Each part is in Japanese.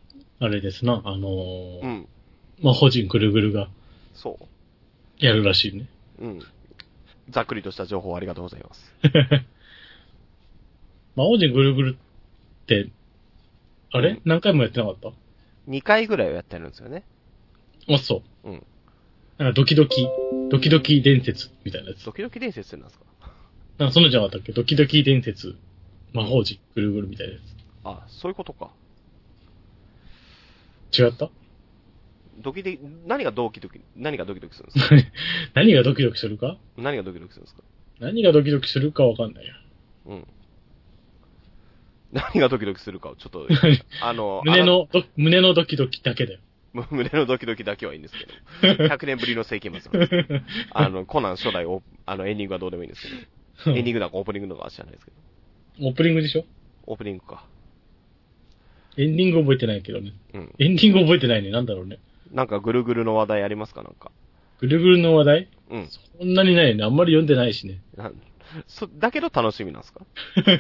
あれですな、 うん。 魔法陣ぐるぐるがそやるらしいね。 う。うん。ざっくりとした情報ありがとうございます。 魔法陣ぐるぐるって、あれ、 うん。 何回もやってなかった？ 2回ぐらいはやってるんですよね。 あ、そう。 うん。 なんかドキドキ伝説みたいなやつ。 ドキドキ伝説ってなんですか？ なんかそんなんじゃなかったっけ？ドキドキ伝説、魔法陣ぐるぐるみたいなやあ、そういうことか。 つ。違った？ ドキドキ、何がドキドキするんですか？ 何がドキドキするか？ 何がドキドキするんですか？ 何がドキドキするかわかんないよ。 うん。何がドキドキするかをちょっと、 胸のドキドキだけだよ。 胸のドキドキだけはいいんですけど。100年ぶりの世紀末なんですけど。コナン初代エンディングはどうでもいいんですけど。エンディングだかオープニングだかは知らないですけど。 オープニングでしょ？ オープニングか。 エンディング覚えてないけどね。 うん。 エンディング覚えてないね。なんだろうね。 なんかぐるぐるの話題ありますかなんか。 ぐるぐるの話題？ うん。 そんなにないよね。あんまり読んでないしね。 だけど楽しみなんですか？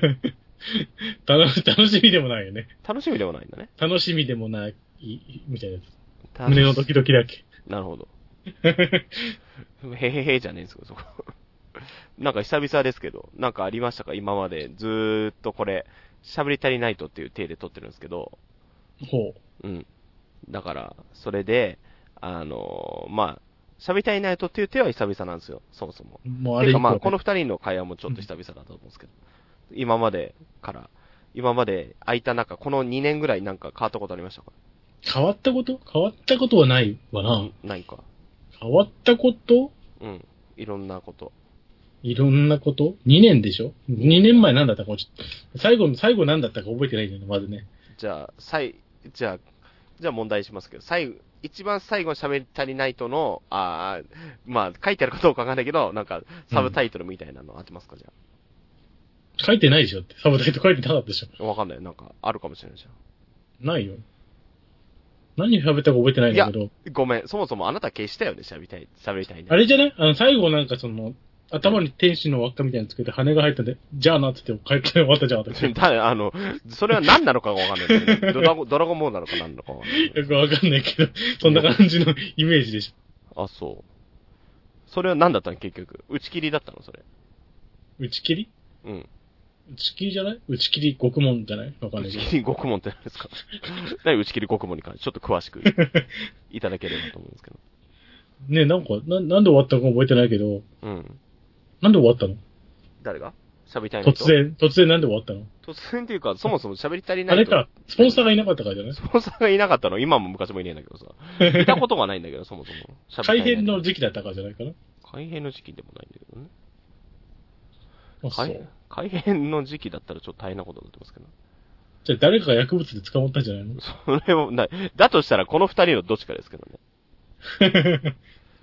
楽しみでもないよね。 楽しみではないんだね。 楽しみでもない、みたいなやつ。胸のドキドキだけ。 なるほど。へへへじゃねえんですよ、そこ。なんか久々ですけど、なんかありましたか今までずーっとこれ、喋り足りないとっていう体で撮ってるんですけど、 ほうん。だから、それで、まあ、喋り足りないとっていう手は久々なんですよ、そもそも。 う。もうあてかまあ、 れ以降ね。 この二人の会話もちょっと久々だと思うんですけど、今まで空いた中、この2年ぐらいなんか変わったことありましたか？ 変わったことはないわな。 ないか。 変わったこと？ うん。いろんなこと。 いろんなこと？ 2 年でしょ？ 2 年前なんだったか、最後なんだったか覚えてないんだよね、まずね。 じゃあ、じゃあ、問題しますけど、一番最後喋り足りないとの、まあ、書いてあるかどうかわかんないけど、なんか、サブタイトルみたいなのあってますか、じゃ書いてないでしょって。サブタイトル書いてなかったでしあ。わかんない。なんか、あるかもしれないじゃょ。ないよ。何喋ったか覚えてないん。 んだけど。 ごめん。そもそもあなた消したよね、喋りたいね。 あれじゃない最後なんか頭に天使の輪っかみたいにつけて羽が入ったんで、じゃあなって言って帰って終わったじゃん、私。よそれは何なのかがわかんないですけど、ドラゴンボールなのか何なのかわかんない。 くわかんないけど、そんな感じのイメージでしあ、そう。それは何だったの結局。打ち切りだったのそれ。 ょ。打ち切り？ うん。 打ち切りじゃない？打ち切り獄門じゃない？わかんないけど。 打ち切り獄門って何ですか？何打ち切り獄門に関してちょっと詳しくいただければと思うんですけど。 ねえ、なんで終わったか覚えてないけど、 うん。 なんで終わったの？ 誰が喋りたいの？ 突然なんで終わったの？ 突然っていうか、そもそも喋り足りないと。 あれか、スポンサーがいなかったからじゃない？ スポンサーがいなかったの今も昔もいねえんだけどさ。いたことがないんだけど、そもそも。 改編の時期だったからじゃないかな？ 改編の時期でもないんだけどね。 あ、そう。 改編の時期だったらちょっと大変なことになってますけど。 じゃあ誰かが薬物で捕まったんじゃないの？ それもない。だとしたらこの二人のどっちかですけどね。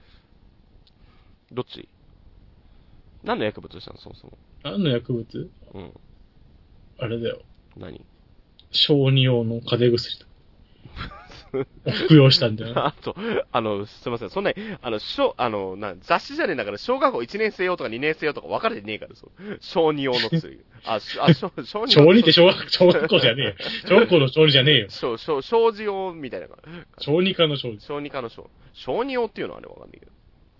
どっち？何の薬物したのそもそも。 何の薬物？ うん。 あれだよ。 何？ 小児用の風邪薬だ。服用したんだよ。 あと、すいません。そんなに、雑誌じゃねえんだから、小学校1年生用とか2年生用とか分かれてねえから、そう。小児用の薬。小児って小学校じゃねえよ。小学校の小児じゃねえよ。 小児用みたいな。 小児科の小児。 小児科の小児用っていうのはね、分かんないけど。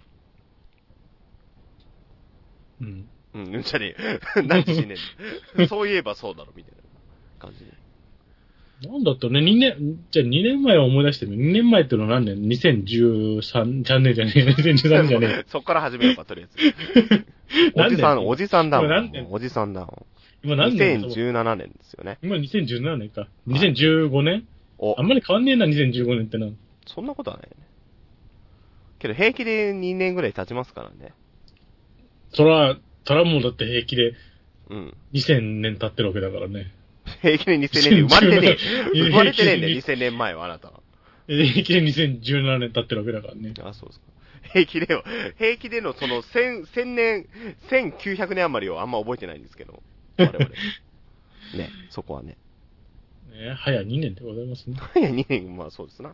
うん。 うん、じゃねえ。何時ねえ。そういえばそうだろ、みたいな感じで。 なんだったね、じゃあ2年前を思い出してみる。2年前ってのは何年？ 2013 じゃねえじゃねえ。2013年じゃねえ。 そっから始めようか、とりあえず。おじさんだもん。おじさんだもん。 今何年 ？2017年ですよね。 今2017年か。2015年？あんまり変わんねえな、2015年ってな。 そんなことはないよね。けど平気で2年ぐらい経ちますからね。 そらもうだって平気で、 うん。 2000年経ってるわけだからね。 平気で2000年で生まれてねえ。生まれてねえんだよ、2000年前はあなたは。 平気で2017年経ってるわけだからね。 あ、そうですか。平気でのその1000年、1900年余りをあんま覚えてないんですけど。我々。ね、そこはね。 ね、早2年でございますね。 早2年、まあそうですな。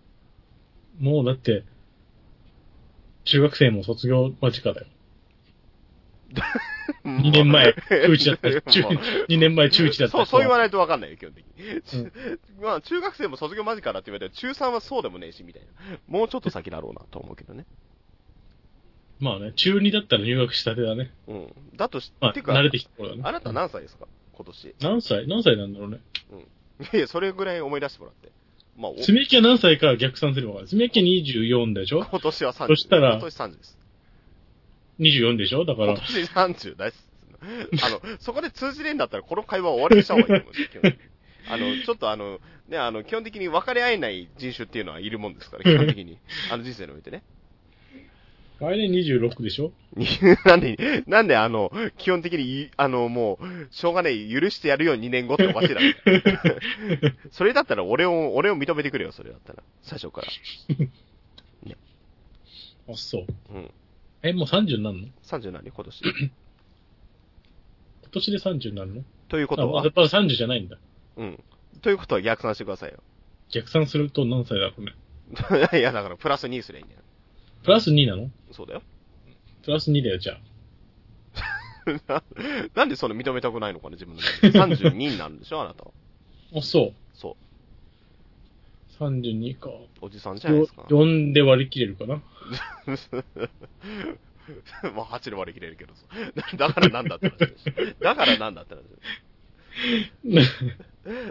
もうだって、中学生も卒業間近だよ。 2年前、中1だった。2年前中1だった。 そう言わないとわかんないよ、基本的に。まあ、中学生も卒業間近だって言われたら、中3はそうでもねえし、みたいな。もうちょっと先だろうな、と思うけどね。 まあね、中2だったら入学したてだね。 うん。だとまあ、 てか、 慣れてきた頃だね。 あなた何歳ですか今年。 何歳なんだろうね。 いや、それぐらい思い出してもらって。まあ、 すみやきは何歳か逆算すれば分かる。すみやきは24でしょ今年は30。 そしたら今年30です。 24でしょだから。 今年30です。そこで通じねえんだったらこの会話終わりにした方がいいと思うんですよ、基本的に。ちょっと基本的に分かり合えない人種っていうのはいるもんですから、基本的に。人生においてね。 来年26でしょなんで基本的に、もう、しょうがねえ、許してやるよ2年後っておかしいだろ。それだったら俺を認めてくれよ、それだったら。最初から。 ね。あ、そう。 うん。 もう30になるの ?30 何今年。 今年で30になるのということはやっぱ30じゃないんだ。 うん。ということは逆算してくださいよ。 逆算すると何歳だろうね。 いや、だからプラス2すりゃいいんだよ。 プラス2なのそうだよ。 プラス2だよ、じゃあ。なんでそれ認めたくないのかね、自分の。32になるんでしょ、あなたは。 あ、そう。 そう。 32か。 おじさんじゃないですか。 4で割り切れるかな。 まあ、8で割り切れるけどさ。だからなんだって話です。だからなんだって話です。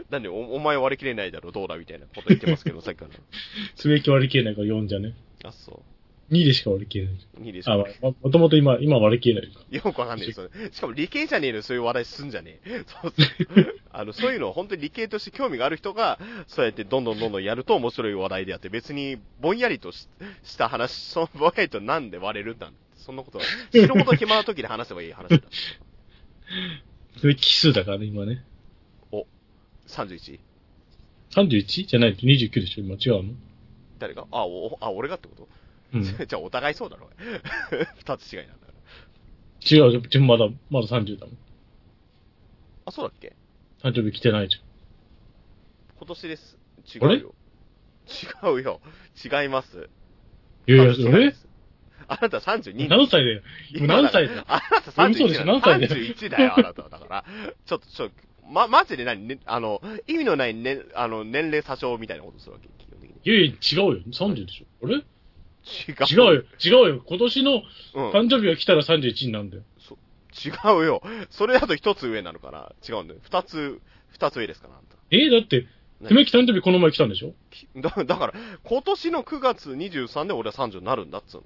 なんでお前割り切れないだろ、どうだみたいなこと言ってますけど、さっきから。 すべき割り切れないから4じゃね。 あ、そう。 2でしか割り切れない。 2でしか割り切れない。 もともと今割り切れないか。 よくわかんないです。しかも理系じゃねえのそういう話題すんじゃねえ。そういうのを本当に理系として興味がある人が、そうやってどんどんやると面白い話題であって、別にぼんやりとした話、そのぼんやりとなんで割れるんだそんなことは、死ぬこと暇な時で話せばいい話だ。 それ奇数だからね、今ね。 お、31？ 31? じゃないと29でしょ今違うの誰が俺がってことうん。 じゃあお互いそうだろ。二つ違いなんだから。 違う、自分まだ30だもん。 あ、そうだっけ誕生日来てないじ今年です。違あれうよ。違うよ。違います。 ゃん。いやいや、 あなた32 何歳だよ。何歳だよ。 あなた31だよ。 何歳だよ。 31だよ、あなたは。だから。ちょっと、マジで何、ね、意味のない、ね、年齢詐称みたいなことするわけ、基本的に。 いやいや、違うよ。30でしょ。あれ違うよ。今年の誕生日が来たら31になるんだよ。 違うよ。それだと一つ上なのかな違うんだよ。二つ上ですかなあんた。 だって、つめき誕生日この前来たんでしょだから、今年の9月23で俺は30になるんだっつう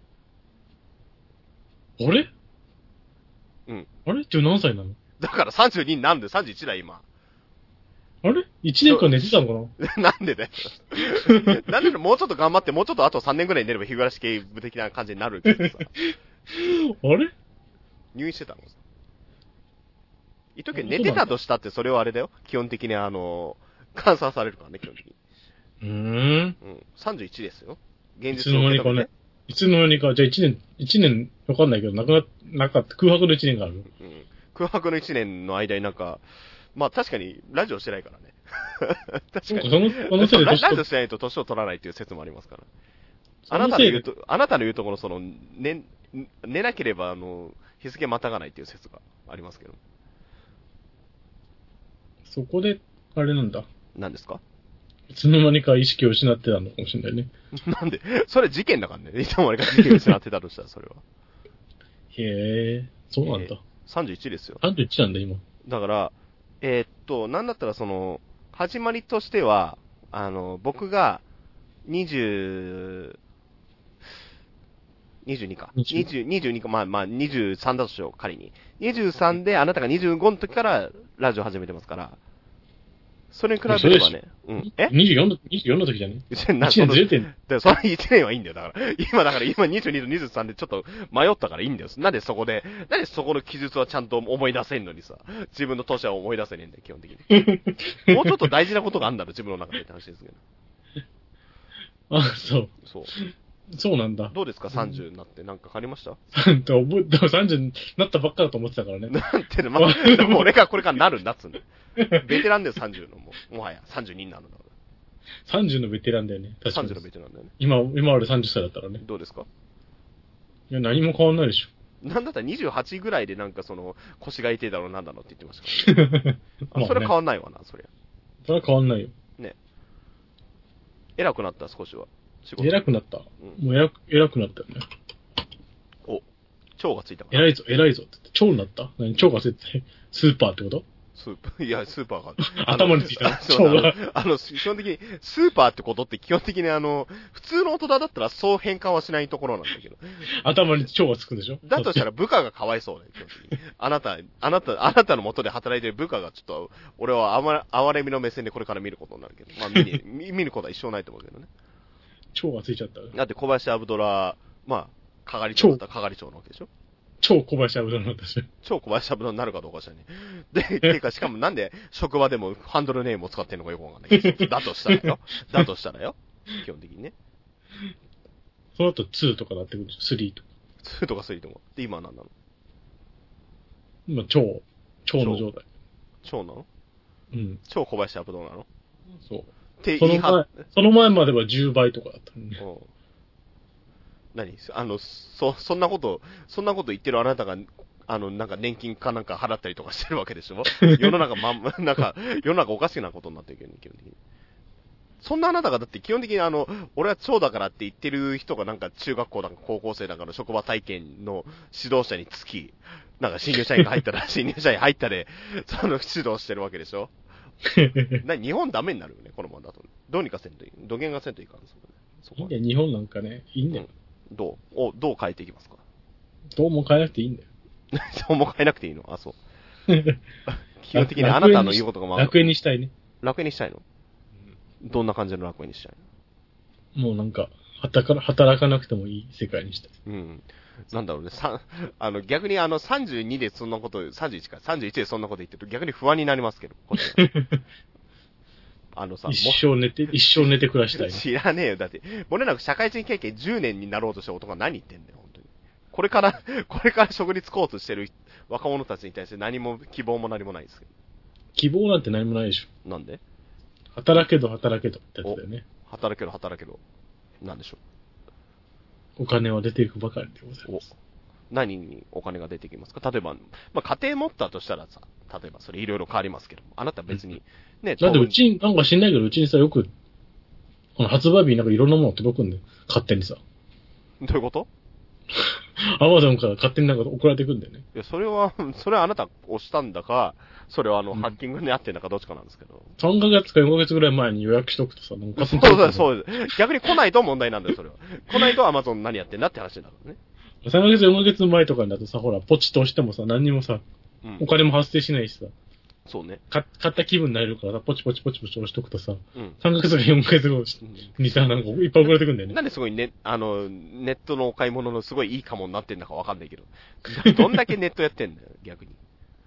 の。あれうん。 あれって何歳なのだから32になるんで31だ今。 あれ 1 年間寝てたのかななんでだよ。なんでもうちょっと頑張って、もうちょっとあと3年ぐらい寝れば日暮らし系部的な感じになるけどさ。 あれ入院してたのさ。言っとけ、寝てたとしたってそれはあれだよ。基本的に換算されるからね、基本的に。うん。31ですよ。現実の受け止めて。 いつの間にか、じゃあ1年、わかんないけど、なかった空白の1年がある。 空白の1年の間にまあ確かにラジオしてないからね。確かに。 そのせいでラジオしてないと年を取らないっていう説もありますから。あなたの言うところ寝なければ日付またがないっていう説がありますけど。 そこで、あれなんだ。 何ですかいつの間にか意識を失ってたのかもしれないね。 なんでそれ事件だからね。いつの間にか意識を失ってたとしたらそれは。 へえ、そうなんだ。 31ですよ。 31なんだ、今。 だから、なんだったら始まりとしては、僕が、22か。22か、まあ、23だとしよう、仮に。23で、あなたが25の時からラジオ始めてますから。それに比べればね。 うん。24の時じゃね ?1 年ずれてんの。その1年はいいんだよ。だから。今22と23でちょっと迷ったからいいんだよ。なんでそこの記述はちゃんと思い出せんのにさ。自分の年は思い出せねえんだよ、基本的に。もうちょっと大事なことがあるんだろ、自分の中でって話ですけど。 あ、そう。そうなんだ。 どうですか、30になってなんか変わりました 30になったばっかだと思ってたからね。 なんてね、でも俺がこれからなるんだっつうの。ベテランで30のもはや32になるんだから。 30のベテランだよね。 確かに。30のベテランだよね。 今俺30歳だったらね。 どうですかいや、何も変わんないでしょ。 なんだったら28ぐらいでなんかその、腰が痛いだろうなんだろうって言ってましたから、ね。それは変わんないわな、そりゃ。 それは変わんないよ。 ね。偉くなった、少しは。 偉くなった。もう偉くなったよね。 お、腸がついたから。 偉いぞって言って、腸になった何腸がついて、スーパーってこと？ スーパーが。 頭についた腸が。 基本的に、スーパーってことって基本的に普通の大人だったらそう変換はしないところなんだけど。 頭に腸がつくんでしょ？ だとしたら部下がかわいそうね、基本的に。あなたの元で働いてる部下がちょっと、俺は哀れみの目線でこれから見ることになるけど。まあ見ることは一生ないと思うけどね。 腸がついちゃった。 だって小林アブドラ、まあ、係長だったら係長なわけでしょ？ 超小林アブドラになったし。 超小林アブドラになるかどうかしらね。で、ていうか、しかもなんで職場でもハンドルネームを使ってんのかよくわかんないけど。だとしたらよ。基本的にね。 その後2とかなってくるんですよ。3とか。 2とか3とか。で、今は何なの？ 今、腸の状態。 腸なの？ うん。 超小林アブドラなの？ そう。 ってその前までは10倍とかだったね。 そんなこと言ってるあなたが、なんか年金かなんか払ったりとかしてるわけでしょ？世の中世の中おかしなことになってるけどね、基本的に。そんなあなたがだって基本的に俺は腸だからって言ってる人がなんか中学校だか高校生だから職場体験の指導者につき、なんか新入社員入ったで、その指導してるわけでしょ？日本ダメになるよね、このままだと。どうにかせんといい。土下がせんといかんですよね。 いいんだよ、日本なんかね、いいんだよ。 どう変えていきますか？ どうも変えなくていいんだよ。 どうも変えなくていいの？あ、そう。基本的にあなたの言うことが楽園にしたいね。 楽園にしたいの？どんな感じの楽園にしたいの？もうなんか、働かなくてもいい世界にしたい。 うん。なんだろうね、逆に32でそんなこと、31か、31でそんなこと言ってると逆に不安になりますけど、こっち一生寝て暮らしたい、ね。 知らねえよ。だって、俺なんか社会人経験10年になろうとした男が何言ってんだよ、本当に。これから職に就こうとしてる若者たちに対して何も希望も何もないですけど。 希望なんて何もないでしょ。 なんで？ 働けどってやつだよね。 働けど。なんでしょう。お金は出ていくばかりでございます。 何にお金が出てきますか？例えば、まあ、家庭持ったとしたらさ、例えばそれいろいろ変わりますけど、あなた別に、ね、 だってうちに、なんか知んないけど、うちにさ、よく、発売日になんかいろんなもの届くんだよ。勝手にさ。 どういうこと？ アマゾンから勝手になんか送られてくんだよね。 いや、それはあなた押したんだか、それはハッキングにあってんだかどっちかなんですけど。 3ヶ月か4ヶ月ぐらい前に予約しとくとさ、なんかそうです。逆に来ないと問題なんだよ、それは。来ないとアマゾン何やってんだって話だからね。 3ヶ月4ヶ月前とかだとさ、ほら、ポチッと押してもさ、何にもさ、お金も発生しないしさ。 そうね。 買った気分になれるからさ、ポチポチ押しとくとさ、3ヶ月か4ヶ月後にさ、なんかいっぱい送られてくんだよね。 なんですごいネットのお買い物のすごいいいかもになってんだかわかんないけど。どんだけネットやってんだよ、逆に。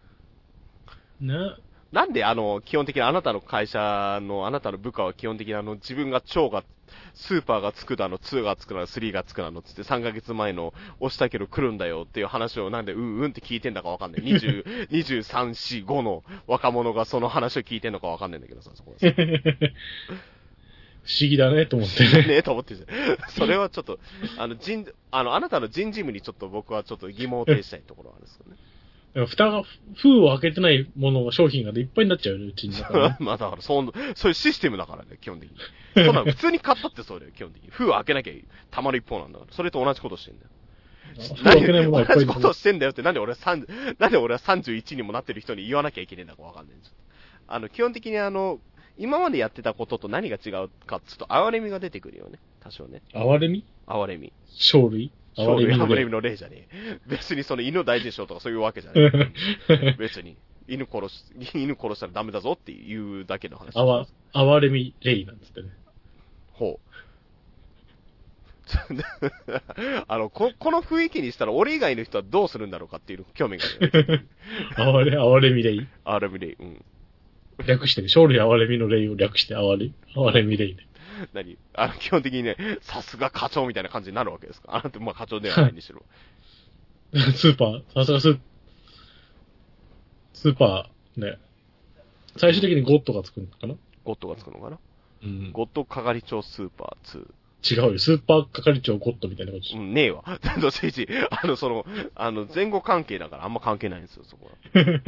なんで基本的にあなたの会社の、あなたの部下は基本的に自分が腸が、スーパーがつくだの、2がつくだの、3がつくだのつって3ヶ月前の押したけど来るんだよっていう話をなんでって聞いてんだかわかんない。23、4、5の若者がその話を聞いてんのかわかんないんだけどさ、そこで。 不思議だね、と思って。 ねと思ってそれはちょっと、あなたの人事務にちょっと僕はちょっと疑問を呈したいところがあるんですよね。 封を開けてないものが、商品がいっぱいになっちゃうよね、うちに。 まあだからそういうシステムだからね、基本的に。そんな普通に買ったってそうだよ、基本的に。封を開けなきゃ溜まる一方なんだから。それと同じことしてんだよ。同じことしてんだよって、なんで俺は31にもなってる人に言わなきゃいけないんだかわかんないんですよ。基本的に今までやってたことと何が違うかっつうと、哀れみが出てくるよね、多少ね。 哀れみ？生類哀れみの例じゃねえ。別にその犬を大事にしようとかそういうわけじゃない。別に。犬殺したらダメだぞっていうだけの話。 哀れみ例なんつってね。 ほう。この雰囲気にしたら俺以外の人はどうするんだろうかっていう興味がある。 哀れみ例。 哀れみ例。うん。 略してね。生類哀れみの例を略して哀れみ例ね。 基本的にね、さすが課長みたいな感じになるわけですか？あなた、まあ課長ではないにしろ。 スーパー、さすがスーパー、ね。最終的にゴッドがつくのかな？ ゴッドがつくのかな？ うん。 ゴッド係長スーパー2。 違うよ。スーパー係長ゴッドみたいなことしねえわ。どっちみち、前後関係だからあんま関係ないんですよ、そこは。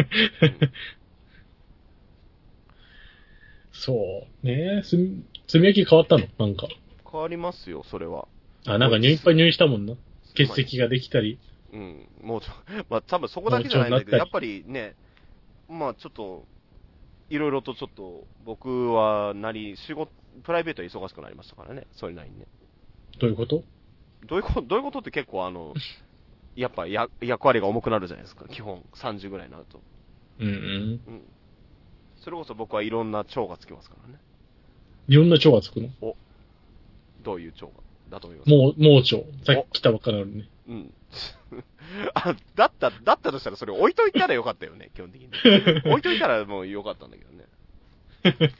そうね。炭焼き変わったのなんか。 変わりますよ、それは。 あ、なんかいっぱい入院したもんな。血石ができたり。 うん、もうまあ多分そこだけじゃないんだけど、やっぱりね、まあちょっと、いろいろとちょっと、僕はプライベートは忙しくなりましたからね、それなりにね。 どういうこと？ どういうことって結構やっぱ役割が重くなるじゃないですか、基本30ぐらいになると。 うん。 それこそ僕はいろんな腸がつきますからね。 いろんな腸がつくの？ どういう腸がだと思います？ 盲腸。さっき来たばっかなのにね。 うん。だったとしたらそれ置いといたらよかったよね、基本的に。置いといたらもうよかったんだけどね。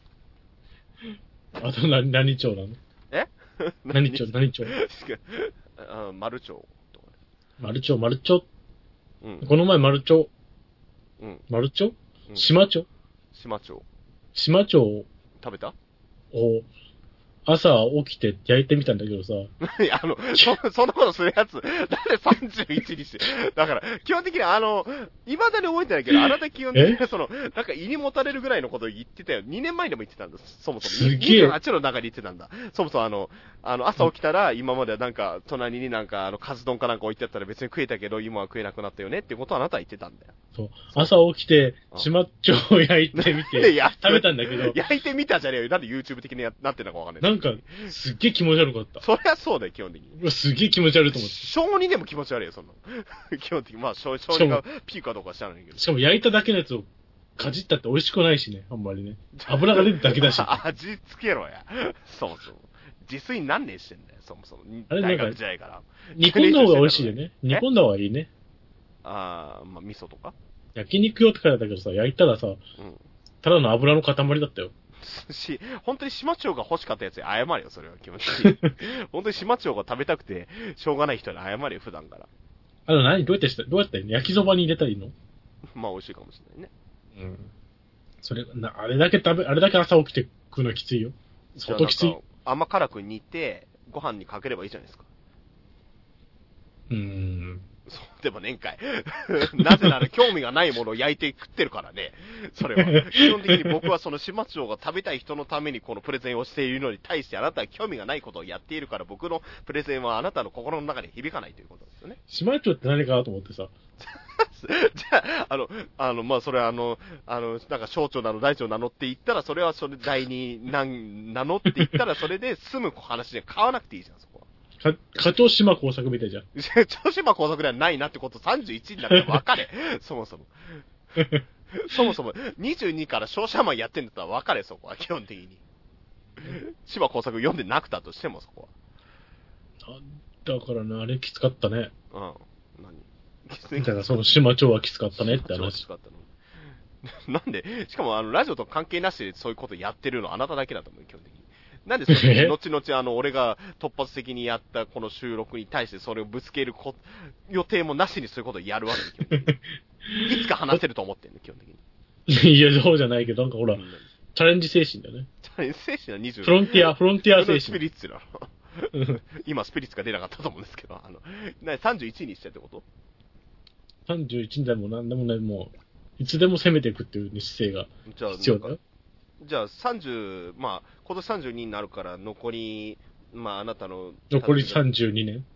あと何腸なの？ え何腸丸腸とかね。丸腸。 うん。 この前丸腸。 うん。 丸腸？ うん、 島腸を食べた？ 朝起きて焼いてみたんだけどさ。 いや、そんなことするやつ、なんで31にして。だから、基本的に未だに覚えてないけど、あなた基本的になんか胃にもたれるぐらいのことを言ってたよ。2年前にも言ってたんだ、そもそも。 すげえ。 28の中で言ってたんだ。そもそも朝起きたら、今まではなんか、隣になんか、カツ丼かなんか置いてあったら別に食えたけど、今は食えなくなったよねっていうことをあなたは言ってたんだよ。 そう。朝起きて、島腸を焼いてみて、食べたんだけど。 焼いてみたじゃねえよ。なんで YouTube 的になってるのかわかんない。 なんか、すっげえ気持ち悪かった。 そりゃそうだよ、基本的に。 すげえ気持ち悪いと思って。 小2でも気持ち悪いよ、そんなの。基本的に。まあ、小2がピークかどうか知らないけど。 しかも焼いただけのやつをかじったって美味しくないしね、あんまりね。油が出るだけだし。 味付けろや。そもそも。自炊何年してんだよ、そもそも。 あれ大学時代から。 煮込んだ方が美味しいよね。煮込んだ方がいいね。 まあ、味噌とか焼肉用って書いてあったけどさ、焼いたらさ、ただの油の塊だったよ。 本当に島町が欲しかったやつに謝れよ、それは気持ちいい。本当に島町が食べたくて、しょうがない人に謝れよ、普段から。 どうやって焼きそばに入れたらいいの？ まあ、美味しいかもしれないね。 それ、あれだけ朝起きて食うのきついよ。相当きつい。 甘辛く煮て、ご飯にかければいいじゃないですか。そうでもねんかい。なぜなら興味がないものを焼いて食ってるからね。それは。基本的に僕はその島町が食べたい人のためにこのプレゼンをしているのに対してあなたは興味がないことをやっているから僕のプレゼンはあなたの心の中に響かないということですよね。 島町って何かなと思ってさ。 じゃあ、まあ、それはなんか省庁なの大庁なのって言ったら、それはそれ第二なのって言ったら、それで済む話で買わなくていいじゃん、そこは。 課長島工作みたいじゃん。 課長島工作ではないなってこと31になったら分かれ。そもそも。そもそも22から商社マンやってんだったら分かれ、そこは基本的に。島工作読んでなくたとしても、そこは。だからね、あれきつかったね。 何だからその島町はきつかったねって話。 きつかったの。なんで、しかもラジオと関係なしでそういうことやってるのあなただけだと思う、基本的に。なんでそれ、後々俺が突発的にやったこの収録に対してそれをぶつける予定もなしにそういうことをやるわけ、いつか話せると思ってんね、基本的に。いや、そうじゃないけど、なんかほら、チャレンジ精神だね。 チャレンジ精神は20。 フロンティア精神。 スピリッツだろ。今スピリッツが出なかったと思うんですけど、31にしちゃってこと ?31 でも何でもない、もう、いつでも攻めていくっていう姿勢が必要だよ。 じゃあ30、まあ、今年32になるから残り、まああなたの。 残り32年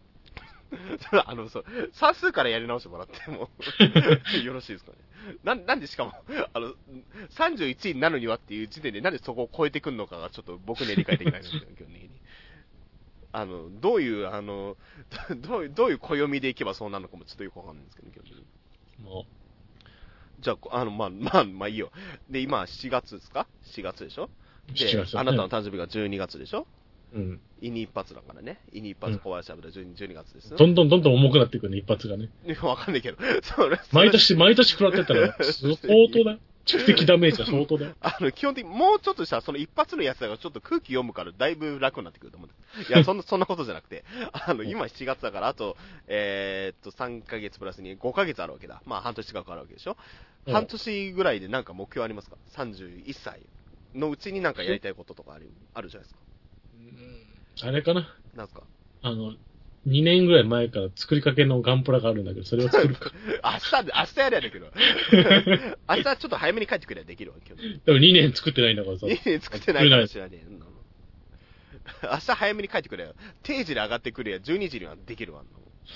算数からやり直してもらってもよろしいですかね。なんでしかも、31になるにはっていう時点でなんでそこを超えてくるのかがちょっと僕には理解できないんですけど、基本的に。どういう暦でいけばそうなるのかもちょっとよくわかんないんですけど、基本的に。もうじゃあ、まあいいよ。で、今7月ですか ?7 月でしょで、あなたの誕生日が12月でしょうん。胃に一発だからね。胃に一発小林油12月です、ね。 どんどん重くなっていくね、一発がね。 わかんないけど。 毎年食らってたら、相当だ。蓄積ダメージは相当だ。 基本的にもうちょっとしたその一発のやつだからちょっと空気読むからだいぶ楽になってくると思うんです。いや、そんなことじゃなくて、今7月だからあと、3ヶ月プラスに5ヶ月あるわけだ。まあ半年近くあるわけでしょ。半年ぐらいでなんか目標ありますか ?31 歳のうちになんかやりたいこととかあるじゃないですか。 あれかななんすか 2年ぐらい前から作りかけのガンプラがあるんだけど、それを作るか。 明日やりゃだけど。明日ちょっと早めに帰ってくればできるわ、今日。 でも2年作ってないんだからさ。 2年作ってないかもしれない。明日早めに帰ってくれよ。定時で上がってくれや、12時にはできるわ。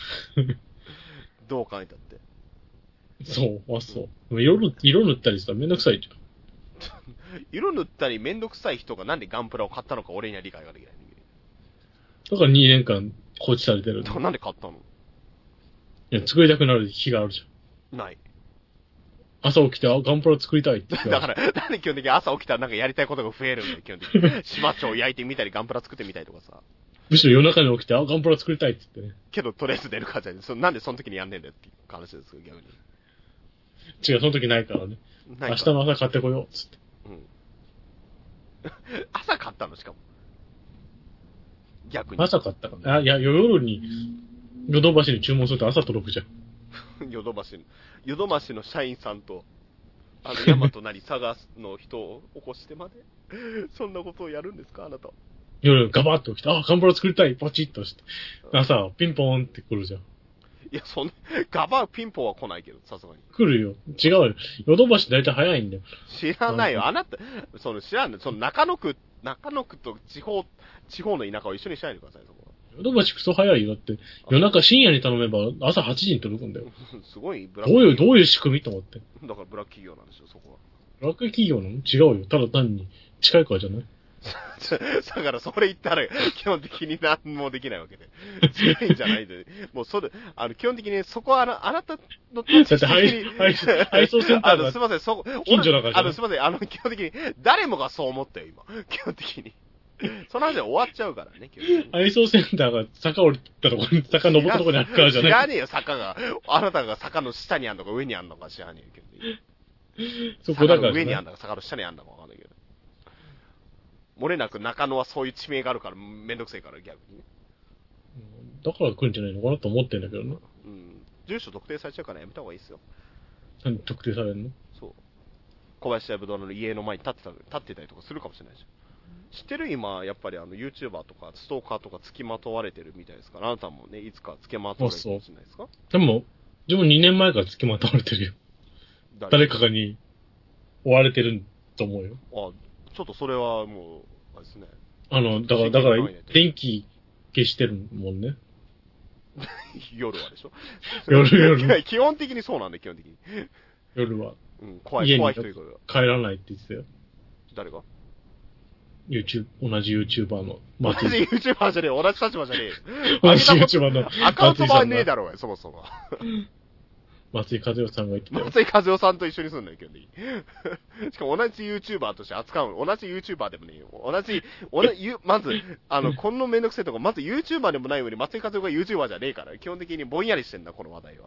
どう考えたって。 そう、そう。色塗ったりしたらめんどくさいじゃん。 色塗ったりめんどくさい人がなんでガンプラを買ったのか俺には理解ができない。 だから2年間放置されてる。 なんで買ったの？ いや、作りたくなる日があるじゃん。ない。 朝起きて、ガンプラ作りたいって。 だから、なんで基本的に朝起きたらなんかやりたいことが増えるんだよ、基本的に。島町を焼いてみたり、ガンプラ作ってみたりとかさ。 むしろ夜中に起きて、ガンプラ作りたいって言ってね。 けど、とりあえず出るからじゃない。なんでその時にやんねんだよって話ですよ、逆に。 違う、その時ないからね。明日の朝買ってこよう、つって。うん。 朝買ったの、しかも。逆に。 朝買ったから。いや、夜に、ヨドバシに注文すると朝届くじゃん。 ヨドバシの社員さんと、ヤマトなり探すの人を起こしてまで、そんなことをやるんですか、あなた。 夜ガバッと起きて、ガンプラ作りたい、ポチッとして。朝、ピンポーンって来るじゃん。 いや、ガバピンポンは来ないけど、さすがに。 来るよ。違うよ。ヨドバシ大体早いんだよ。 知らないよ。あなた、知らんね。中野区と地方の田舎を一緒にしないでください、そこは。 ヨドバシクソ早いよ。だって、夜中深夜に頼めば朝8時に届くんだよ。 すごいブラック。どういう仕組みと思って。 だからブラック企業なんですよ、そこは。 ブラック企業なの？違うよ。ただ単に近いからじゃないだからそれ言ったら基本的に何もできないわけで。近いんじゃないで。もう基本的にそこはあなたのだって配送センターがすいません、 近所だから。 すいません、基本的に誰もがそう思ったよ、今。基本的に。その話は終わっちゃうからね、 配送センターが坂降りたとこに、坂登ったとこにあるからじゃない。 知らねえよ、坂が。あなたが坂の下にあんのか上にあんのか知らねえよ、基本的に。そこだから、ね。坂の上にあんのか坂の下にあんのかわかんないけど。漏れなく中野はそういう地名があるからめんどくせえから逆に。 だから来るんじゃないのかなと思ってんだけどね。 うん。住所特定されちゃうからやめた方がいいですよ。 何特定されるの？ そう。小林大武道の家の前に立ってたりとかするかもしれないじゃん。知ってる今、やっぱりYouTuber とかストーカーとか付きまとわれてるみたいですから、あなたもね、いつか付きまとわれてるかもしれないですか？ でも2年前から付きまとわれてるよ。誰かに追われてると思うよ。 ちょっとそれはもう、あれですね。 だから、電気消してるもんね。 夜はでしょ夜。 基本的にそうなんで、基本的に。 夜は。 うん、怖い人いるから。 帰らないって言ってたよ。 誰が？ 同じ YouTuber の。 同じ YouTuber じゃねえ、同じ立場じゃねえ。 同じ YouTuber の。 アカウントはねえだろうが、そもそも。 松井和代さんが言ってたよ。 松井和代さんと一緒にすんだよ、基本的に。しかも同じ YouTuber として扱うの。同じ YouTuber でもねえよ。まず、このめんどくせえとこ、まず YouTuber でもない上に松井和代が YouTuber じゃねえから、基本的にぼんやりしてんだ、この話題は。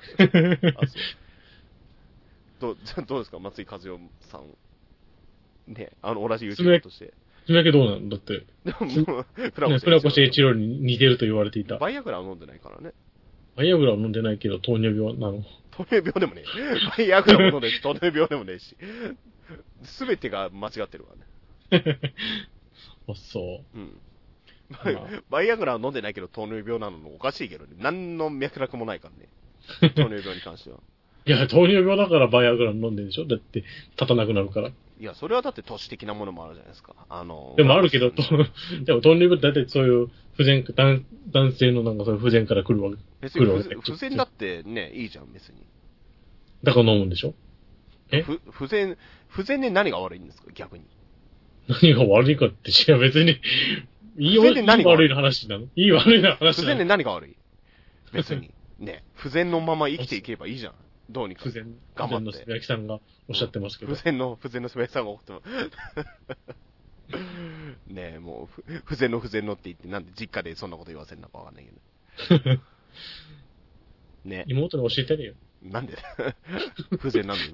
どうですか、松井和代さん。ね、同じ YouTuber として。 つめだけどうなの？だって。でも、船越一郎に似てると言われていた。 バイアグラは飲んでないからね。 バイアグラは飲んでないけど、糖尿病なの。 糖尿病でもねえ。バイアグラも飲んでるし、糖尿病でもねえし。すべてが間違ってるわね。 そう。 うん。バイアグラは飲んでないけど糖尿病なのおかしいけどね。何の脈絡もないからね。糖尿病に関しては。 いや、糖尿病だからバイアグラ飲んでるでしょ？だって、立たなくなるから。 いや、それはだって都市的なものもあるじゃないですか。 でもあるけど、でも糖尿病ってだってそういう不全、男性のなんかそういう不全から来るわけ。 別に不全だってね、いいじゃん、別に。 だから飲むんでしょ？ 不全で何が悪いんですか、逆に。 何が悪いかって、いや別に、いい悪いの話なの？いい悪いの話なの？ 不全で何が悪い？別に。ね、不全のまま生きていけばいいじゃん。どうにか。 不全のすべやきさんがおっしゃってますけど。 不全のすべやきさんがおっしゃってます。ねえ、もう、不全のって言って、なんで実家でそんなこと言わせるのかわかんないけど。ね。 妹に教えてるよ。 なんで不全なんで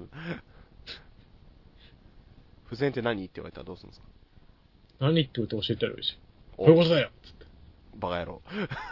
不全って何って言われたらどうするんですか？ 何って言って教えてやるし。こういうことだよつって。 バカ野郎。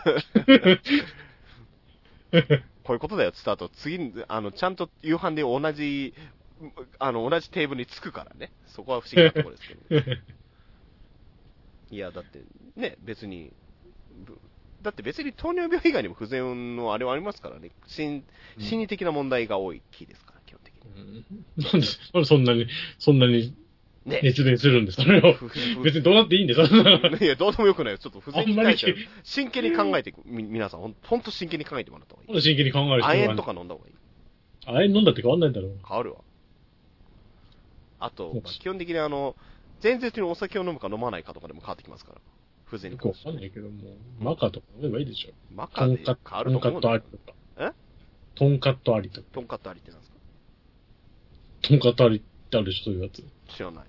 こういうことだよ、つった後、次に、ちゃんと夕飯で同じテーブルに着くからね。そこは不思議なところですけど、ね。 いや、だって、ね、別に、だって別に糖尿病以外にも不全のあれはありますからね。心理的な問題が多いキーですから、基本的に。 なんでそんなにね。 熱弁するんですかね。別にどうなっていいんですよ。 いや、どうでもよくないよ。ちょっと不全に対して真剣に考えて、皆さん、ほんと真剣に考えてもらった方がいい。 真剣に考える人は。 亜鉛とか飲んだ方がいい。 亜鉛飲んだって変わんないんだろう。 変わるわ。あと、基本的に前日にお酒を飲むか飲まないかとかでも変わってきますから。不全に関して。 わかんないけども、マカとか飲めばいいでしょ。 マカで変わると思うんだよ。 トンカットありとか。 トンカットありってなんですか？ トンカットありってあるでしょ、そういうやつ。 知らない。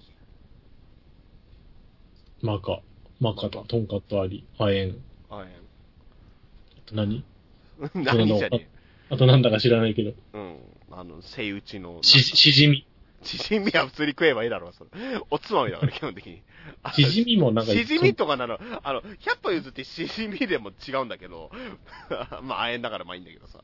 マカとトンカットあり、亜鉛。 あと何何じゃねあとなんだか知らないけど。 うん。セイウチの。 しじみ。 しじみは普通に食えばいいだろう、それ。おつまみだから、基本的に。 しじみもなんか。 しじみとか100歩譲ってしじみでも違うんだけど、まあ、亜鉛だからまあいいんだけどさ。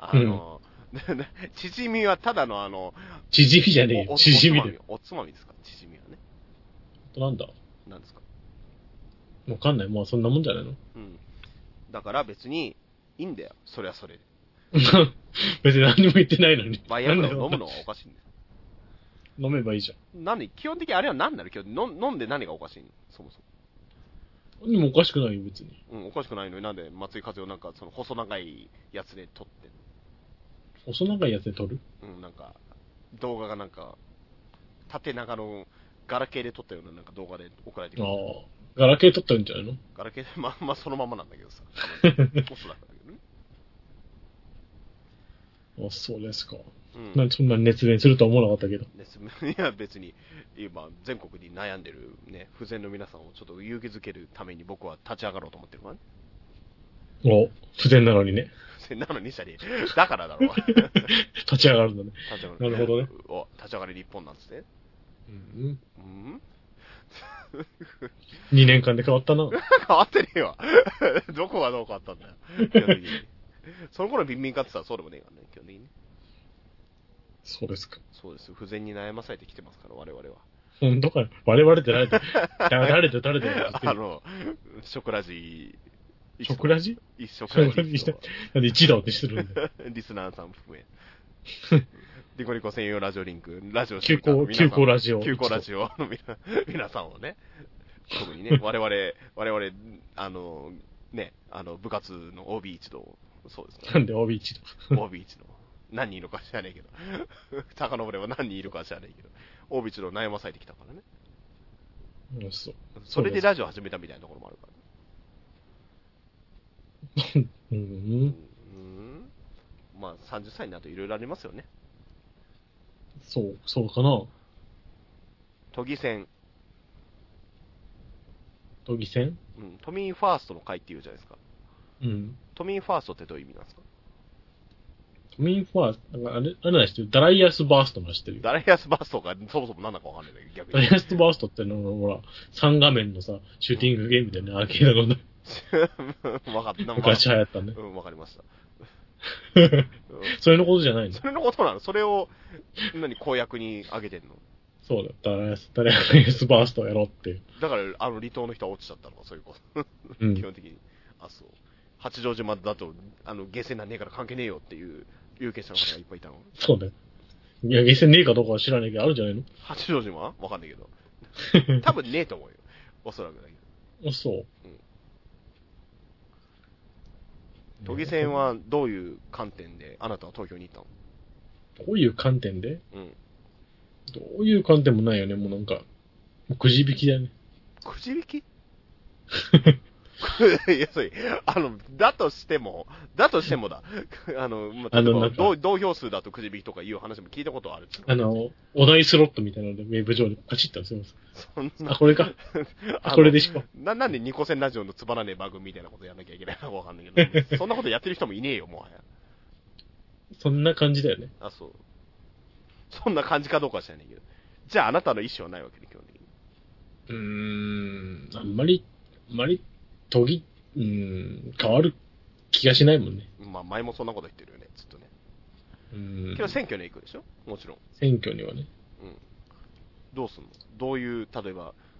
しじみはただのしじみじゃねえよ。しじみで。 おつまみですか、しじみはね。 なんだなんですか。 わかんない。まあそんなもんじゃないの？ うん。だから別に、いいんだよ。それはそれで。 別に何も言ってないのに。 バイアグラを飲むのはおかしいんだよ。 飲めばいいじゃん。 基本的にあれは何なの？飲んで何がおかしいの？そもそも。 でもおかしくないよ、別に。 うん、おかしくないのになんで松井風をなんかその細長いやつで撮ってんの？ 細長いやつで撮る？ うん、なんか、動画がなんか、縦長のガラケーで撮ったようななんか動画で送られてくる。 ああ。ガラケー撮ったんじゃないの？ ガラケーで、まあそのままなんだけどさ。おそらくだけどね。 あ、そうですか。 うん、 なんでそんなに熱弁するとは思わなかったけど。 いや別に、今全国に悩んでるね、不全の皆さんをちょっと勇気づけるために僕は立ち上がろうと思ってるからね。 お、不全なのにね。 不全なのにしたり、だからだろう。 立ち上がるんだね。 立ち上がる。 なるほどね。 お、立ち上がり日本なんですね。うん。 2年間で変わったな。 変わってねえわ。どこがどう変わったんだよ。基本的に。その頃ビンビン買ってたらそうでもねえからね、基本的に。 そうですか。 そうです。不全に悩まされてきてますから、我々は。 本当かよ。我々って誰だ誰ショコラジショコラジショコラジなんで一同ってしてるんだよ。 リスナーさん含め。ニコニコ専用ラジオリンク、ラジオ急行ラジオ。 急行ラジオの皆さんをね、特にね、我々、ね、部活の OB 一同、そうですね。 なんで OB 一同 ？OB 一同。何人いるか知らないけど。遡れば何人いるか知らないけど。OB 一同悩まされてきたからね。 そう。 それでラジオ始めたみたいなところもあるから、ね。まあ、30歳になるといろいろありますよね。 そうかな。 都議選。 都議選？ うん。都民ファーストの会って言うじゃないですか。 うん。 都民ファーストってどういう意味なんですか？ 都民ファースト、あれだ知ってる？ダライアスバーストも知ってるよ。 ダライアスバーストがそもそも何だかわかんないんだけど、逆に。 ダライアスバーストってのは、ほら、3画面のさ、シューティングゲームでね、アーケードの。 わかった。 昔流行ったね。 うん、わかりました。 それのことじゃないの？ それのことなの？それを、公約に挙げてんの？ そうだ、ダライアスバーストやろうっていう。 だから、離島の人は落ちちゃったのか、そういうこと。基本的に。あ、そう。八丈島だと、下船なんねえから関係ねえよっていう有権者の方がいっぱいいたの。 そうだよ。いや、下船ねえかどうかは知らないけど、あるじゃないの？ 八丈島わかんないけど。多分ねえと思うよ。おそらくだけど。 あ、そう。 都議選はどういう観点であなたは投票に行ったの？ どういう観点で？ うん。 どういう観点もないよね、もうなんか。くじ引きだよね。 くじ引き？いや、それ、だとしてもだ。同票数だとくじ引きとかいう話も聞いたことある。 お題スロットみたいなので、ウェブ上でパチッとするんです。 そんな。 これか。これでしょ。 なんでニコセンラジオのつまらねえ番組みたいなことやんなきゃいけないのかわかんないけど、そんなことやってる人もいねえよ、もはや。 そんな感じだよね。 あ、そう。そんな感じかどうかは知らないけど。じゃああなたの意思はないわけね、基本的に。 あんまり、変わる気がしないもんね。 まあ前もそんなこと言ってるよね、ずっとね。けど選挙に行くでしょ？もちろん。 選挙にはね。 うん。どうすんの？どういう、例えば、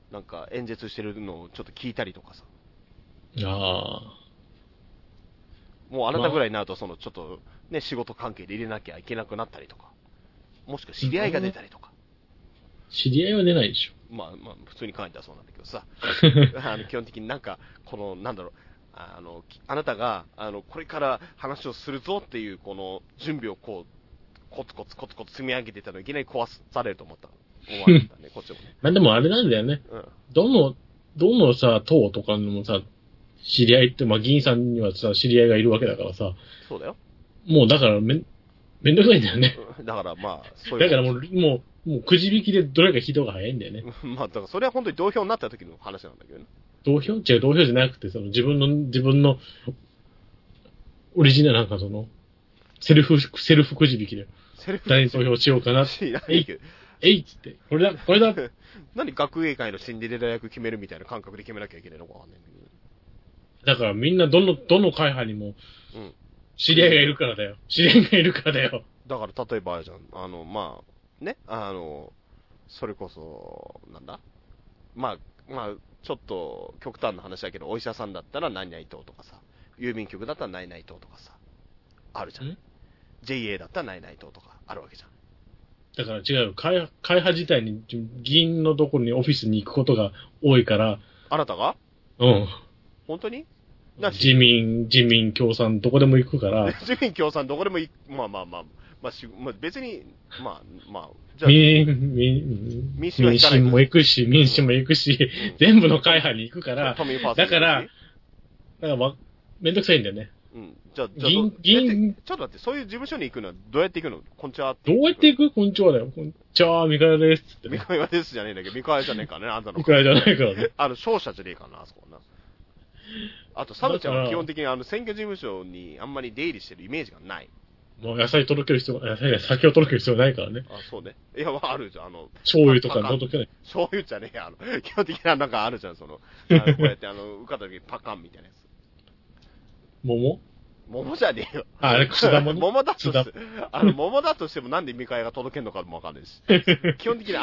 なんか演説してるのをちょっと聞いたりとかさ。 ああ。 もうあなたぐらいになると、ちょっとね、仕事関係で入れなきゃいけなくなったりとか。もしくは知り合いが出たりとか。 知り合いは出ないでしょ。 まあ、普通に考えたらそうなんだけどさ。基本的になんか、なんだろう、あなたが、これから話をするぞっていう、この準備をコツコツ積み上げてたのいきなり壊されると思わなかったね、こっちもね。 まあでもあれなんだよね。 うん。 どのさ、党とかにもさ、知り合いって、まあ議員さんにはさ、知り合いがいるわけだからさ。 そうだよ。 もうだからめんどくさいんだよね。 だからまあ、そういう。 だからもうくじ引きでどれか引いた方が早いんだよね。 まあ、だからそれは本当に同票になった時の話なんだけどね。 同票じゃなくて、自分の、オリジナルなんかセルフくじ引きで、誰に投票しようかなって。えいっつって、これだ何学芸会のシンデレラ役決めるみたいな感覚で決めなきゃいけないのかわかんないんだけど。 だからみんなどの会派にも、知り合いがいるからだよ。 だから例えばあれじゃん、まあ、ね、それこそ、なんだまあ、ちょっと極端な話だけど、お医者さんだったら何々党とかさ、郵便局だったら何々党とかさ、あるじゃん。JA だったら何々党とかあるわけじゃん。 だから違うよ。会派自体に、議員のところにオフィスに行くことが多いから。 あなたが？ うん。 本当に？ 自民、共産、どこでも行くから。 自民、共産、どこでも行く。まあ、別に、 じゃあ民進も行くし、全部の会派に行くから、だから、めんどくさいんだよね。 うん。じゃあ、ちょっと待って、そういう事務所に行くのはどうやって行くの？こんちはって。 どうやって行く？こんにちはだよ。こんにちは、三河ですって、 ね。三河ですじゃねえんだけど、三河じゃねえからね、あんたの。 三河じゃないからね。 商社じゃねえからな、あそこな。あと、サブちゃんは基本的に選挙事務所にあんまり出入りしてるイメージがない。 もう野菜を届ける必要ないからね。 あ、そうね。いや、あるじゃん、 醤油とか届けない。 醤油じゃねえ、基本的ななんかあるじゃん、こうやって受かった時にパカンみたいなやつ。桃じゃねえよ。 あれ、草だもんね。 桃だとして、桃だとしてもなんで見返が届けんのかもわかんないし。基本的に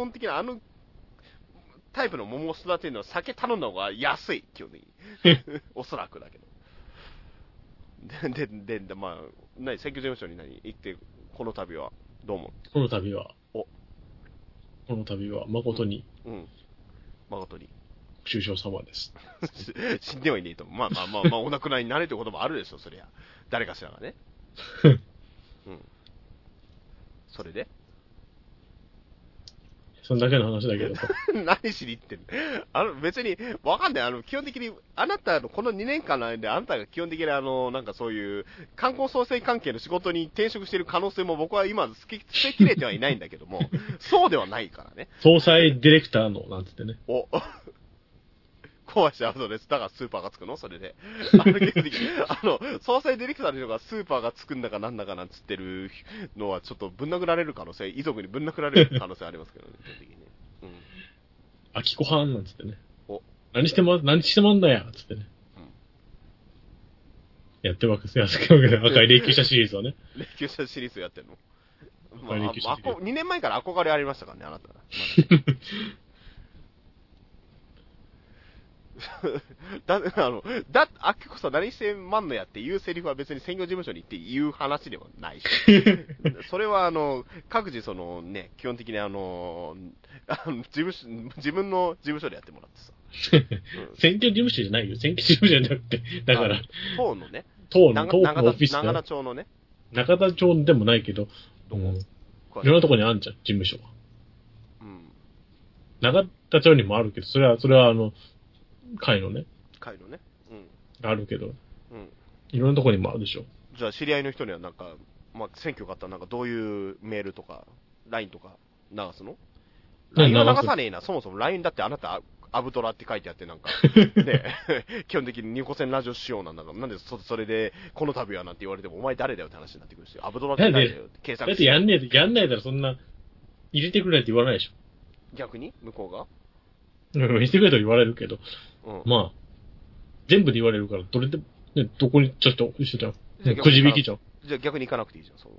タイプの桃を育てるのは酒頼んだ方が安い、基本的に。おそらくだけど。で、まあ、選挙事務所に行って、この度は、どうも。 この度は、誠に。 うん。誠に。 ご愁傷様です。 死んではいねえと。まあ、お亡くなりになれということもあるでしょ、そりゃ。誰かしらがね。うん。それでそんだけの話だけど。 何しに行ってんの？別に、わかんない。基本的に、あなたのこの2年間の間で、あなたが基本的になんかそういう、観光創生関係の仕事に転職している可能性も僕は今、捨てきれてはいないんだけども、そうではないからね。 総裁ディレクターの、なんつってね。 壊しアウトです。だからスーパーがつくのそれで。総裁ディレクターの人がスーパーがつくんだかなんだかなんつってるのは、ちょっとぶん殴られる可能性、遺族にぶん殴られる可能性ありますけどね、基本的にね。うん。 秋子はんなんつってね。何してまんだやつってね。うん。やってますよ、赤い霊柩車シリーズはね。 霊柩車シリーズやってんの？ まあ、 2年前から憧れありましたからね、あなた。あきこさん何してまんのやっていうセリフは別に選挙事務所に行って言う話ではないし。それは各自基本的に自分の事務所でやってもらってさ。 選挙事務所じゃないよ。選挙事務所じゃなくて。だから。 党のね。 党のオフィス。 長田町のね。 長田町でもないけど。いろんなとこにあるじゃん、事務所は。うん。長田町にもあるけど、それは会のね。うん。あるけど。うん。いろんなとこにもあるでしょ。 じゃあ、知り合いの人にはなんか、選挙があったらなんかどういうメールとか、LINE とか流すの？ LINE は流さねえな。そもそも LINE だってあなた、アブトラって書いてあってなんか、ね、基本的に入庫線ラジオ仕様なんだから、なんでそれで、この度はなんて言われても、お前誰だよって話になってくるし、アブトラって書いてあるよって検索して。 だってやんないだろ、そんな、入れてくれって言わないでしょ。 逆に向こうが入れてくれと言われるけど、まあ、全部で言われるから、どこにちょっとしてたよ。くじ引きじゃん。 じゃあ逆に行かなくていいじゃん、そう。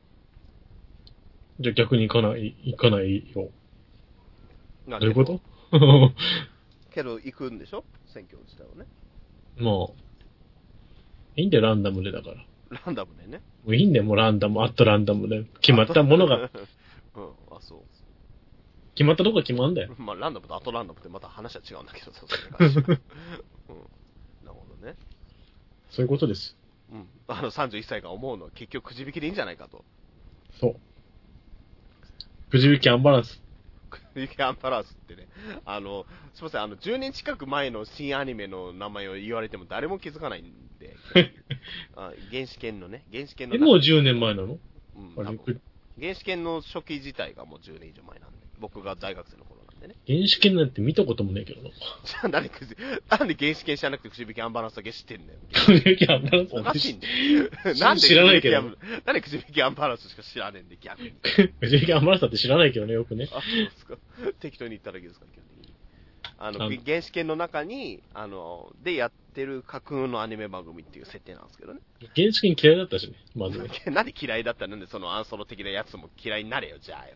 じゃあ逆に行かないよ。どういうことけど行くんでしょ選挙自体はね。 もう、いいんだよ、ランダムでだから。 ランダムでね。 もういいんだよ、もうランダム、あとランダムで。決まったものが。うん、 あ、そう。 決まったとこは決まるんだよ。 まあ、ランダムとあとランダムってまた話は違うんだけどさ、それから。うん。なるほどね。 そういうことです。 うん。31歳が思うのは結局くじ引きでいいんじゃないかと。 そう。くじ引きアンバランス。 くじ引きアンバランスってね。すいません、10年近く前の新アニメの名前を言われても誰も気づかないんで。原始圏のね、 もう10年前なの？ うん。原始圏の初期自体がもう10年以上前なんで。僕が大学生の頃なんでね。 原始圏なんて見たこともねえけどな。 じゃあなんで原始圏知らなくてくじ引きアンバランスだけ知ってんだよ。 くじ引きアンバランスおかしいんだよ。なんで知らないけど。 なんでくじ引きアンバランスしか知らねえんで、逆に。 くじ引きアンバランスだって知らないけどね、よくね。 あ、そうですか。適当に言っただけですから、基本的に。原始圏の中に、でやってる架空のアニメ番組っていう設定なんですけどね。 原始圏嫌いだったしね、まずね。 なんで嫌いだったの？なんでそのアンソロ的なやつも嫌いになれよ、じゃあよ。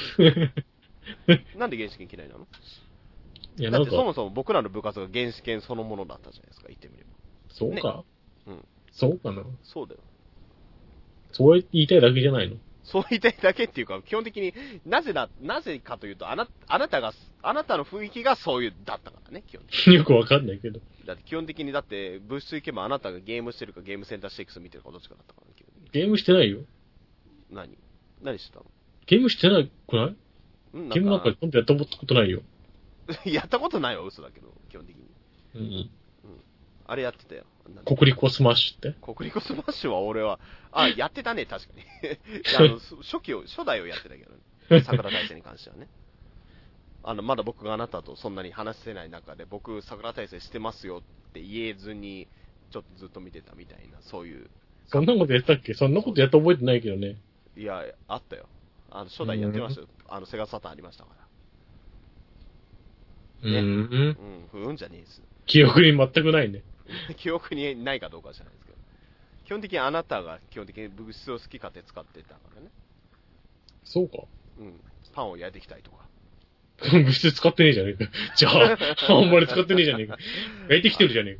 なんで原始圏嫌いなの？いや、だってそもそも僕らの部活が原始圏そのものだったじゃないですか、言ってみれば。 そうか、 ね、うん。 そうかな。 そうだよ。 そう言いたいだけじゃないの？ そう言いたいだけっていうか、基本的になぜかというと、あなたの雰囲気がそういうだったからね、基本的に。 よくわかんないけど。 だって基本的に、だって部室行けばあなたがゲームしてるかゲームセンター6見てるかどっちかだったからね、基本的に。 ゲームしてないよ。 何してたの？ ゲームしてないくない？ゲームなんか今度やったことないよ。 やったことないわ、嘘だけど、基本的に。 うん。 あれやってたよ。 コクリコスマッシュって？ コクリコスマッシュは俺は、やってたね、確かに。初代をやってたけどね。桜大戦に関してはね。まだ僕があなたとそんなに話せない中で、僕、桜大戦してますよって言えずに、ちょっとずっと見てたみたいな、そういう。 そんなことやったっけ？そんなことやった覚えてないけどね。 いや、あったよ。初代やってましたよ。セガサターンありましたから。ね。じゃねえです。 記憶に全くないね。 記憶にないかどうかじゃないですけど。基本的にあなたが基本的に物質を好き勝手使ってたからね。 そうか。 うん。パンを焼いてきたりとか。 物質使ってねえじゃねえか。じゃあ、あんまり使ってねえじゃねえか。焼いてきてるじゃね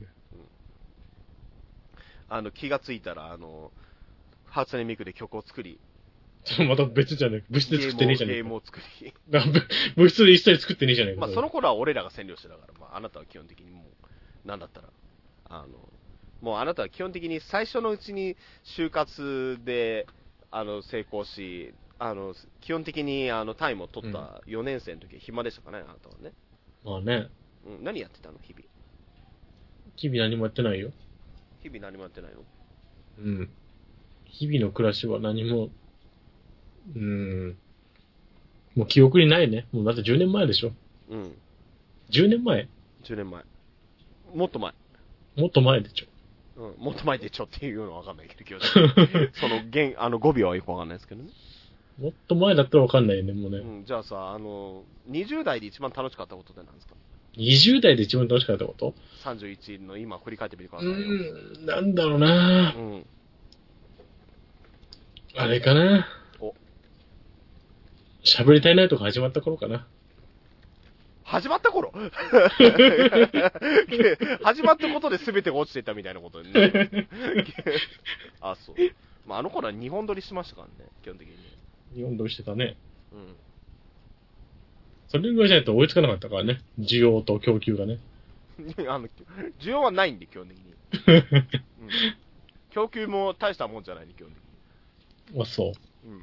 えか。 気がついたら、初音ミクで曲を作り。 また別じゃねえか。物質で作ってねえじゃねえか。 ゲームを作り。 物質で一切作ってねえじゃねえか。 まあ、その頃は俺らが占領してたから、まあ、あなたは基本的にもう、なんだったら、もうあなたは基本的に最初のうちに就活で、成功し、基本的に単位も取った4年生の時は暇でしたかね、あなたはね。 まあね。 何やってたの、日々。 日々何もやってないよ。 日々何もやってないの？ うん。日々の暮らしは何も、もう記憶にないね。もうだって10年前でしょ。 うん。 10年前 ?10 年前。もっと前。 もっと前でしょ。 もっと前でちょっていうのはわかんないけど、その語尾はよくわかんないですけどね。 もっと前だったらわかんないよね、もうね。 じゃあさ、20代で一番楽しかったことって何ですか？ 20 代で一番楽しかったこと？ 31 の今振り返ってみてくださいよ。 なんだろうなあれかな喋りたいないとか始まった頃かな。 始まった頃始まったことで全てが落ちていったみたいなことにね。あ、そう。まあ、あの頃は日本撮りしましたからね、基本的に。 日本撮りしてたね。それぐらいじゃないと追いつかなかったからね。需要と供給がね。 需要はないんで、基本的に。供給も大したもんじゃないんで、基本的に。 あ、そう。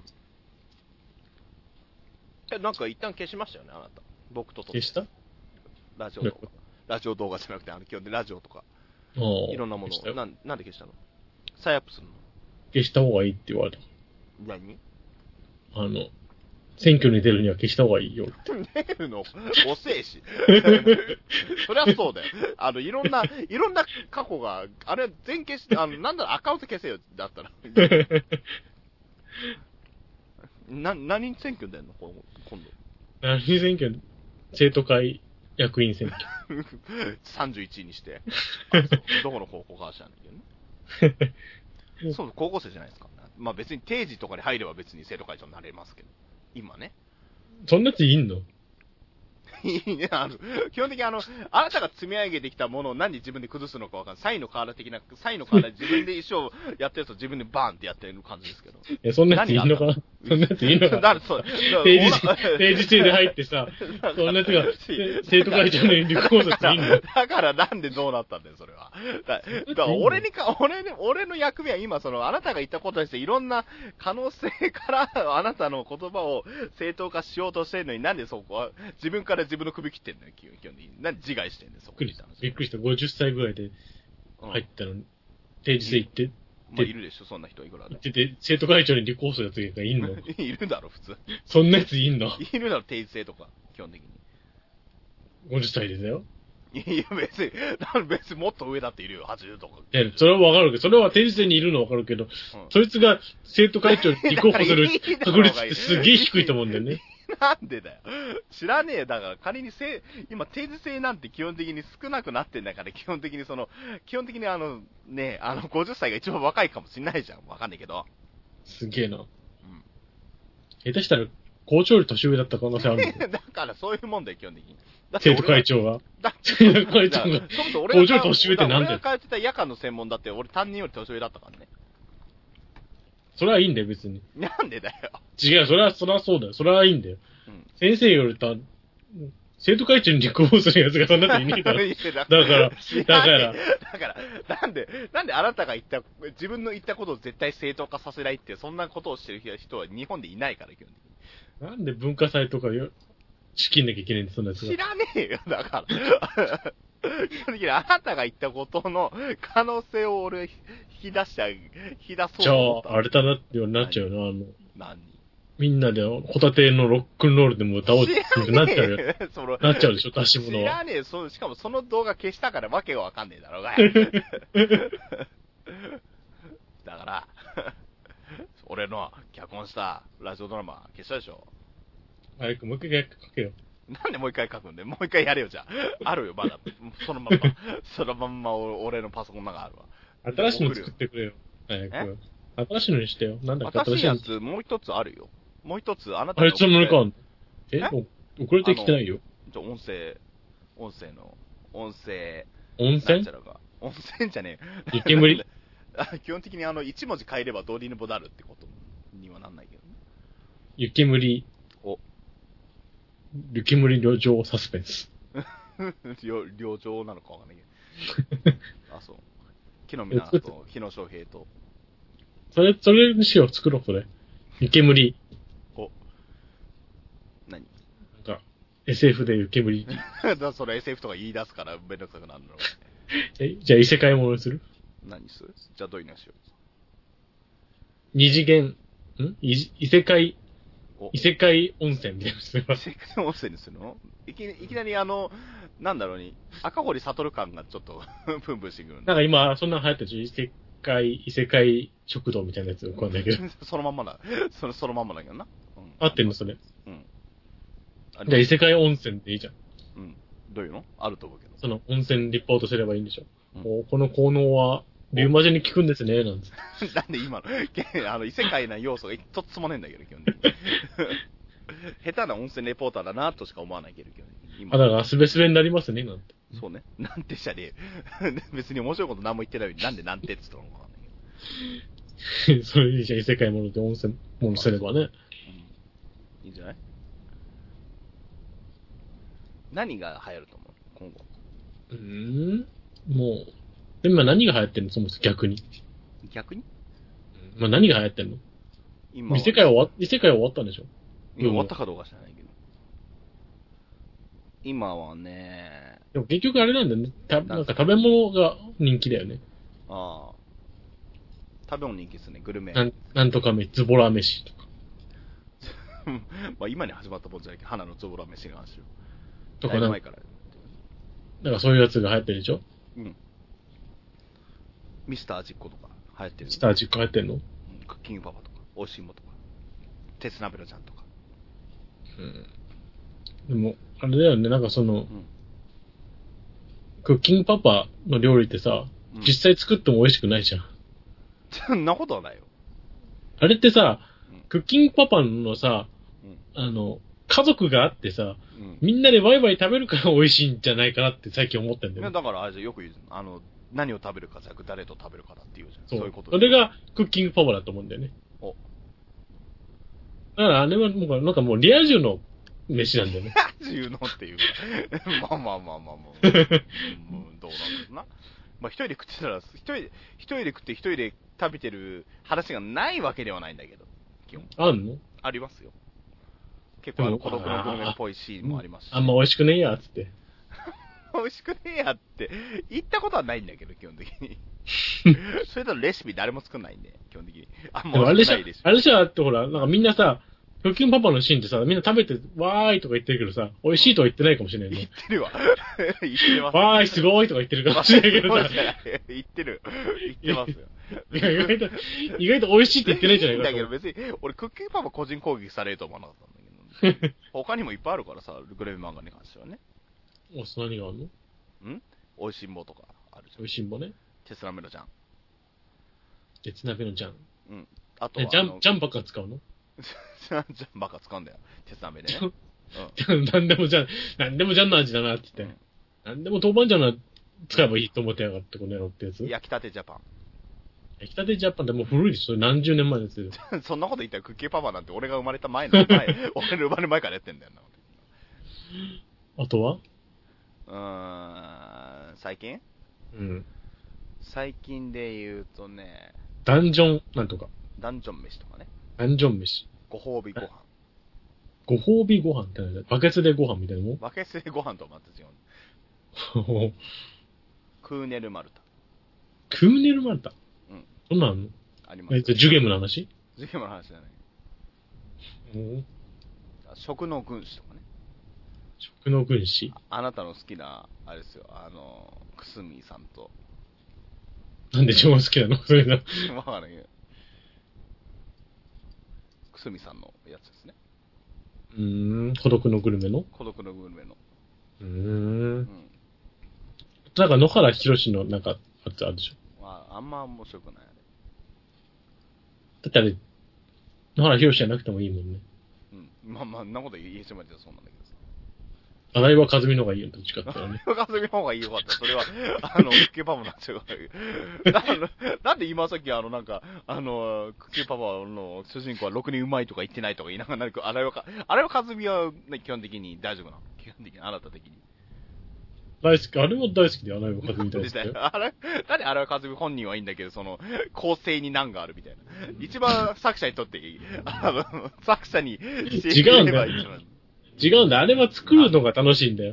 なんか一旦消しましたよね、あなた。僕と消した？ ラジオとか。ラジオ動画じゃなくて、基本でラジオとか。いろんなものを。なんで消したの？再アップするの？ 消した方がいいって言われた。 何？ 選挙に出るには消した方がいいよ。 出るの？遅えし。そりゃそうだよ。いろんな過去が、あれ全消し、なんだろ、アカウント消せよ、だったら。何選挙出んの今度。 何選挙？生徒会役員選挙。 31にして。どこの高校かは知らないけどね。そう、高校生じゃないですか。まあ別に定時とかに入れば別に生徒会長になれますけど。今ね。 そんなやついんの？ 基本的にあなたが積み上げてきたものを何で自分で崩すのかわかんない。サイの瓦的な、サイの瓦で自分で一生やってると自分でバーンってやってる感じですけど。 そんなやついいのかなそんなやついいのかな定時制で入ってさ、そんなやつが生徒会長の立候補っていいのだからなんでどうなったんだよ、それは。だから俺の役目は今、あなたが言ったことにしていろんな可能性からあなたの言葉を正当化しようとしてるのになんでそこは自分から自分の首切ってんのよ、基本的に。なんで自害してんのよ、そこ。 びっくりした。50歳ぐらいで入ったのに、定時制行って、 まあ、いるでしょ、そんな人いくらで。 で、生徒会長に立候補するやつがいんのいるだろ、普通。 そんなやついんのいるだろ、定時制とか、基本的に。 50歳でだよ。 いや、別にもっと上だっているよ、80とか。 いや、それはわかるけど、それは定時制にいるのはわかるけど、そいつが生徒会長に立候補する確率ってすげえ低いと思うんだよね。 なんでだよ。知らねえ。だから仮に今定時制なんて基本的に少なくなってんだから、基本的に50歳が一番若いかもしんないじゃん。わかんないけど。 すげえな。下手したら、校長より年上だった可能性あるだからそういうもんだよ、基本的に。 生徒会長が。生徒会長が。校長より年上ってなんで俺が通ってた夜間の専門だって、俺担任より年上だったからね。 それはいいんだよ、別に。 なんでだよ。 違う、それはそうだよ。それはいいんだよ。先生より生徒会長に立候補するやつがそんなっていねえだろ。だから、なんであなたが自分の言ったことを絶対正当化させないって、そんなことをしてる人は日本でいないから、基本的に。 なんで文化祭とか仕切んなきゃいけないんだ、そんなやつが。 知らねえよ、だから。基本的にあなたが言ったことの可能性を俺引き出そうじゃあ、あれだなってようになっちゃうよな、 何みんなでホタテのロックンロールでも歌おうってなっちゃうよ。なっちゃうでしょ、出し物は。 知らねえ、しかもその動画消したからわけがわかんねえだろうがよ。だから、俺の脚本したラジオドラマ消したでしょ。 早くもう一回書けよ。 なんでもう一回書くんでもう一回やれよ、じゃあ。あるよ、まだ。そのまんま俺のパソコンの中あるわ。 新しいの作ってくれよ。早く。新しいのにしてよ。なんだっけ、 新しいやつ、もう一つあるよ。もう一つ、あなたの。あれ、その何かあんの？遅れてきてないよ。 音声温泉温泉じゃねえ。湯煙基本的に一文字変えればどうにでもなるってことにはなんないけどね。 湯煙。湯煙旅情サスペンス。 旅情なのかわかんないけど。あ、そう。木の実と日野翔平と。 それにしよう、作ろう、それ。湯煙。 何なんか、SF で湯煙。 それ SF とか言い出すからめんどくさくなるの。 じゃあ異世界ものにする？ 何する？じゃあどういうのしよう。 二次元、異世界温泉みたいな。 異世界温泉にするの？いきなりなんだろうに、赤堀悟感がちょっと、プンプンしてくるんだ。 なんか今、そんなの流行ってるでしょ？異世界食堂みたいなやつわかんないけど。 そのまんまだ。そのまんまだけどな。 合ってんのそれ。じゃあ異世界温泉でいいじゃん。 どういうの？あると思うけど。 その温泉リポートすればいいんでしょ。この効能は、リウマジに効くんですね、なんつって。 なんで今の、異世界な要素が一つもねえんだけど、基本的に。下手な温泉レポーターだなとしか思わないけど、基本的に。 だからスベスベになりますね、なんて。 そうね。なんてじゃねえ。別に面白いこと何も言ってないのに、なんでなんてって言ったのかわかんないけど。それいいじゃん、異世界もので温泉ものすればね。 いいんじゃない？何が流行ると思う今後。もう、今何が流行ってんのそもそも逆に。まあ何が流行ってんの今。異世界は終わったんでしょ？ 終わったかどうか知らないけど。今はね。 でも結局あれなんだよね。なんか食べ物が人気だよね。 ああ。食べ物人気ですね、グルメ。 なんとかズボラ飯とか。 まあ今に始まったもんじゃないけど、花のズボラ飯が話よ。 とか前から。 なんかそういうやつが流行ってるでしょ？ ミスター味っ子とか流行ってる。 ミスター味っ子流行ってんの？ クッキングパパとか、おいしいもとか、鉄鍋のちゃんとか。 でも、あれだよね、なんかクッキングパパの料理ってさ、実際作っても美味しくないじゃん。 そんなことはないよ。 あれってさ、クッキングパパのさ、 家族があってさ、 うん、 みんなでワイワイ食べるから美味しいんじゃないかなって最近思ってんだよね。 だから、あれじゃよく言う、何を食べるかじゃなく誰と食べるかだっていうじゃん。そういうことそれがクッキングパパだと思うんだよね。 お。 だからあれはもう、なんかもうリア充の飯なんだよね。 リア充のっていうか。まあ。どうなんだろうな。まあ一人で食ってたら、一人で食って一人で食べてる話がないわけではないんだけど。基本。 あんの？ ありますよ。結構孤独のグルメっぽいシーンもありますし。 あんま美味しくねえや、つって。 美味しくねえやって言ったことはないんだけど、基本的に。それとレシピ誰も作んないんで、基本的に。あんま美味しくないレシピ。 あれじゃってほら、なんかみんなさ、クッキングパパのシーンってさ、みんな食べて、わーいとか言ってるけどさ、美味しいとは言ってないかもしれないね。 言ってるわ。言ってます。 わーい、すごいとか言ってるかもしれないけどさ。 言ってる。言ってますよ。 いや、意外と美味しいって言ってないじゃないか。 だけど別に、俺クッキングパパ個人攻撃されると思わなかったんだけど。他にもいっぱいあるからさ、グレメ漫画に関してはね。 何があるの？ 美味しんぼとかあるじゃん。 美味しんぼね。 鉄鍋のジャン。 鉄鍋のジャン。 うん。あとはジャンばっか使うの？ ジャンばっか使うんだよ。鉄鍋でね。 なんでもジャンの味だなって言って。なんでも豆板醤の使えばいいと思ってやがってこの野郎ってやつ。 焼きたてジャパン。 焼きたてジャパンってもう古いですよ。何十年前ですよ。 そんなこと言ったらクッキーパパなんて俺が生まれた前俺の生まれる前からやってんだよな。 あとは最近？ うん。 最近で言うとね、 ダンジョンなんとか。 ダンジョン飯とかね。 ダンジョン飯。 ご褒美ご飯。 ご褒美ご飯って何だ？バケツでご飯みたいなもん？ バケツでご飯とはまた違う。クーネルマルタ。 クーネルマルタ？ うん。 そんなんあんの？ あります。 ジュゲムの話？ ジュゲムの話じゃない。食の軍師とかね。 食の軍師？ あなたの好きな、あれですよ、くすみさんと。 なんで超好きなの？それな。 わからないけど。くすみさんのやつですね。 孤独のグルメの？ 孤独のグルメの。 なんか野原ひろしのなんかやつあるでしょ。 あんま面白くないあれ。 だってあれ、野原ひろしじゃなくてもいいもんね。 まあ、んなこと言えちまってそうなんだけどさ。 荒岩和美の方がいいよ、どっちかって言ったらね。 荒岩和美の方がいいよかった。それは、クッキーパパになっちゃうから。なんで今さっきなんか、クッキーパパの主人公はろくにうまいとか言ってないとか言いながら、なんか、荒岩和美は、ね、基本的に大丈夫なの？基本的に、あなた的に。 大好き、あれも大好きで、荒岩和美大好きだよ。 なんで荒岩和美本人はいいんだけど、構成に難があるみたいな。一番作者にとっていい。作者に違うんだよ。違うんだよ。あれは作るのが楽しいんだよ。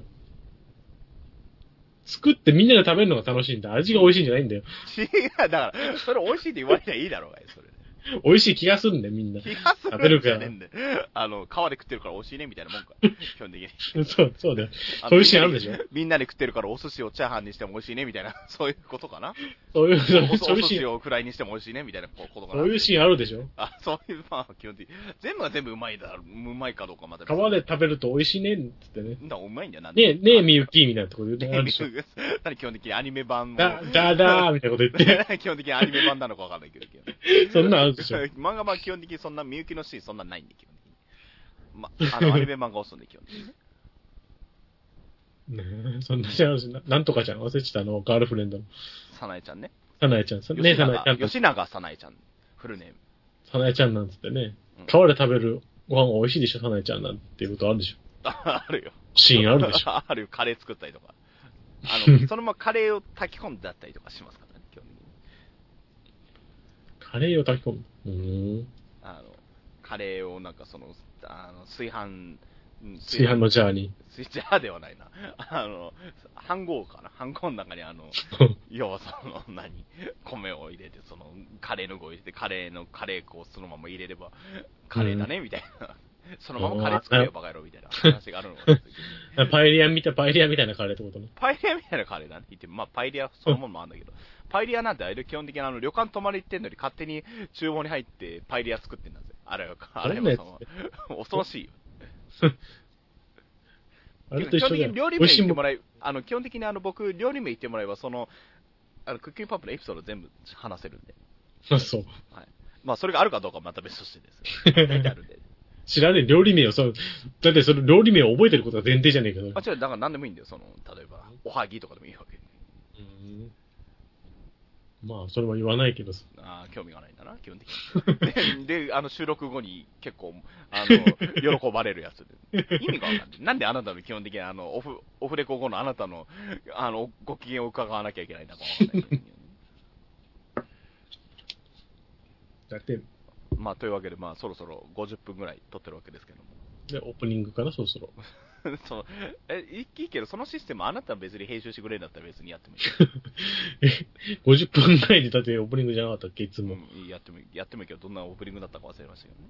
作ってみんなで食べるのが楽しいんだ。味が美味しいんじゃないんだよ。 違う、だから、それ美味しいって言われりゃいいだろうがよ、それ。 美味しい気がするんだよ、みんな。 気がするん食べるから。 皮で食ってるから美味しいね、みたいなもんか。基本的に。 そうだよ。そういうシーンあるでしょ。 みんなで食ってるからお寿司をチャーハンにしても美味しいね、みたいな。そういうことかな。 そういうシーン。 お寿司をフライにしても美味しいね、みたいなことかな。 そういうシーンあるでしょ。 そういう、まあ、基本的に。全部が全部うまいかどうかまた。 皮で食べると美味しいね、つってね。 うまいんだよな。 ねえ、みゆきみたいなところで言うでしょ。 基本的にアニメ版も。 だーみたいなこと言って。 基本的にアニメ版なのかわかんないけど。 そんなんあるでしょ。 漫画版基本的にそんなみゆきのシーンそんなないんで、基本的に。アニメ漫画押すんで、基本的にね。そんなじゃん、なんとかちゃん忘れてたガールフレンドの。 さなえちゃんね。 さなえちゃん。 ね、さなえちゃん。吉永さなえちゃん。フルネーム。 さなえちゃんなんつってね。川で食べるご飯が美味しいでしょ、さなえちゃんなんていうことあるでしょ。 あるよ。 シーンあるでしょ。 あるよ。カレー作ったりとか。そのままカレーを炊き込んだったりとかしますからね、基本的に。 カレーを炊き込む。 カレーをなんか炊飯のジャーに。 ジャーではないな。飯盒かな。飯盒の中に要は米を入れて、カレーの具を入れて、カレー粉をそのまま入れれば、カレーだね、みたいな。そのままカレー作れよ、バカ野郎、みたいな話があるのかパエリアみたいなカレーってことね。 パエリアみたいなカレーだね。言ってまあ、パエリアそのものもあるんだけど、パエリアなんてあれ基本的に旅館泊まり行ってんのに勝手に厨房に入ってパエリア作ってんだぜ。あれはさんは。恐ろしいよ。基本的に料理名言ってもらえ、基本的に僕、料理名言ってもらえば、クッキングパップのエピソード全部話せるんで。 そう。 はい。まあ、それがあるかどうかはまた別としてです。書いてあるんで。 知らねえ、料理名をだってその料理名を覚えてることが前提じゃねえか。 あ、違う、だから何でもいいんだよ、例えば、おはぎとかでもいいわけ。 まあ、それは言わないけど。 ああ、興味がないんだな、基本的に。で、収録後に結構、喜ばれるやつで。意味がわかんない。なんであなたの基本的にオフレコ後のあなたの、ご機嫌を伺わなきゃいけないんだかわかんない。 だって。 まあ、というわけで、まあ、そろそろ50分ぐらい撮ってるわけですけども。 で、オープニングかな、そろそろ。 いいけど、そのシステムあなたは別に編集してくれるんだったら別にやってもいい。50分前にだってオープニングじゃなかったっけ、いつも。 やってもいいけど、どんなオープニングだったか忘れましたけどね。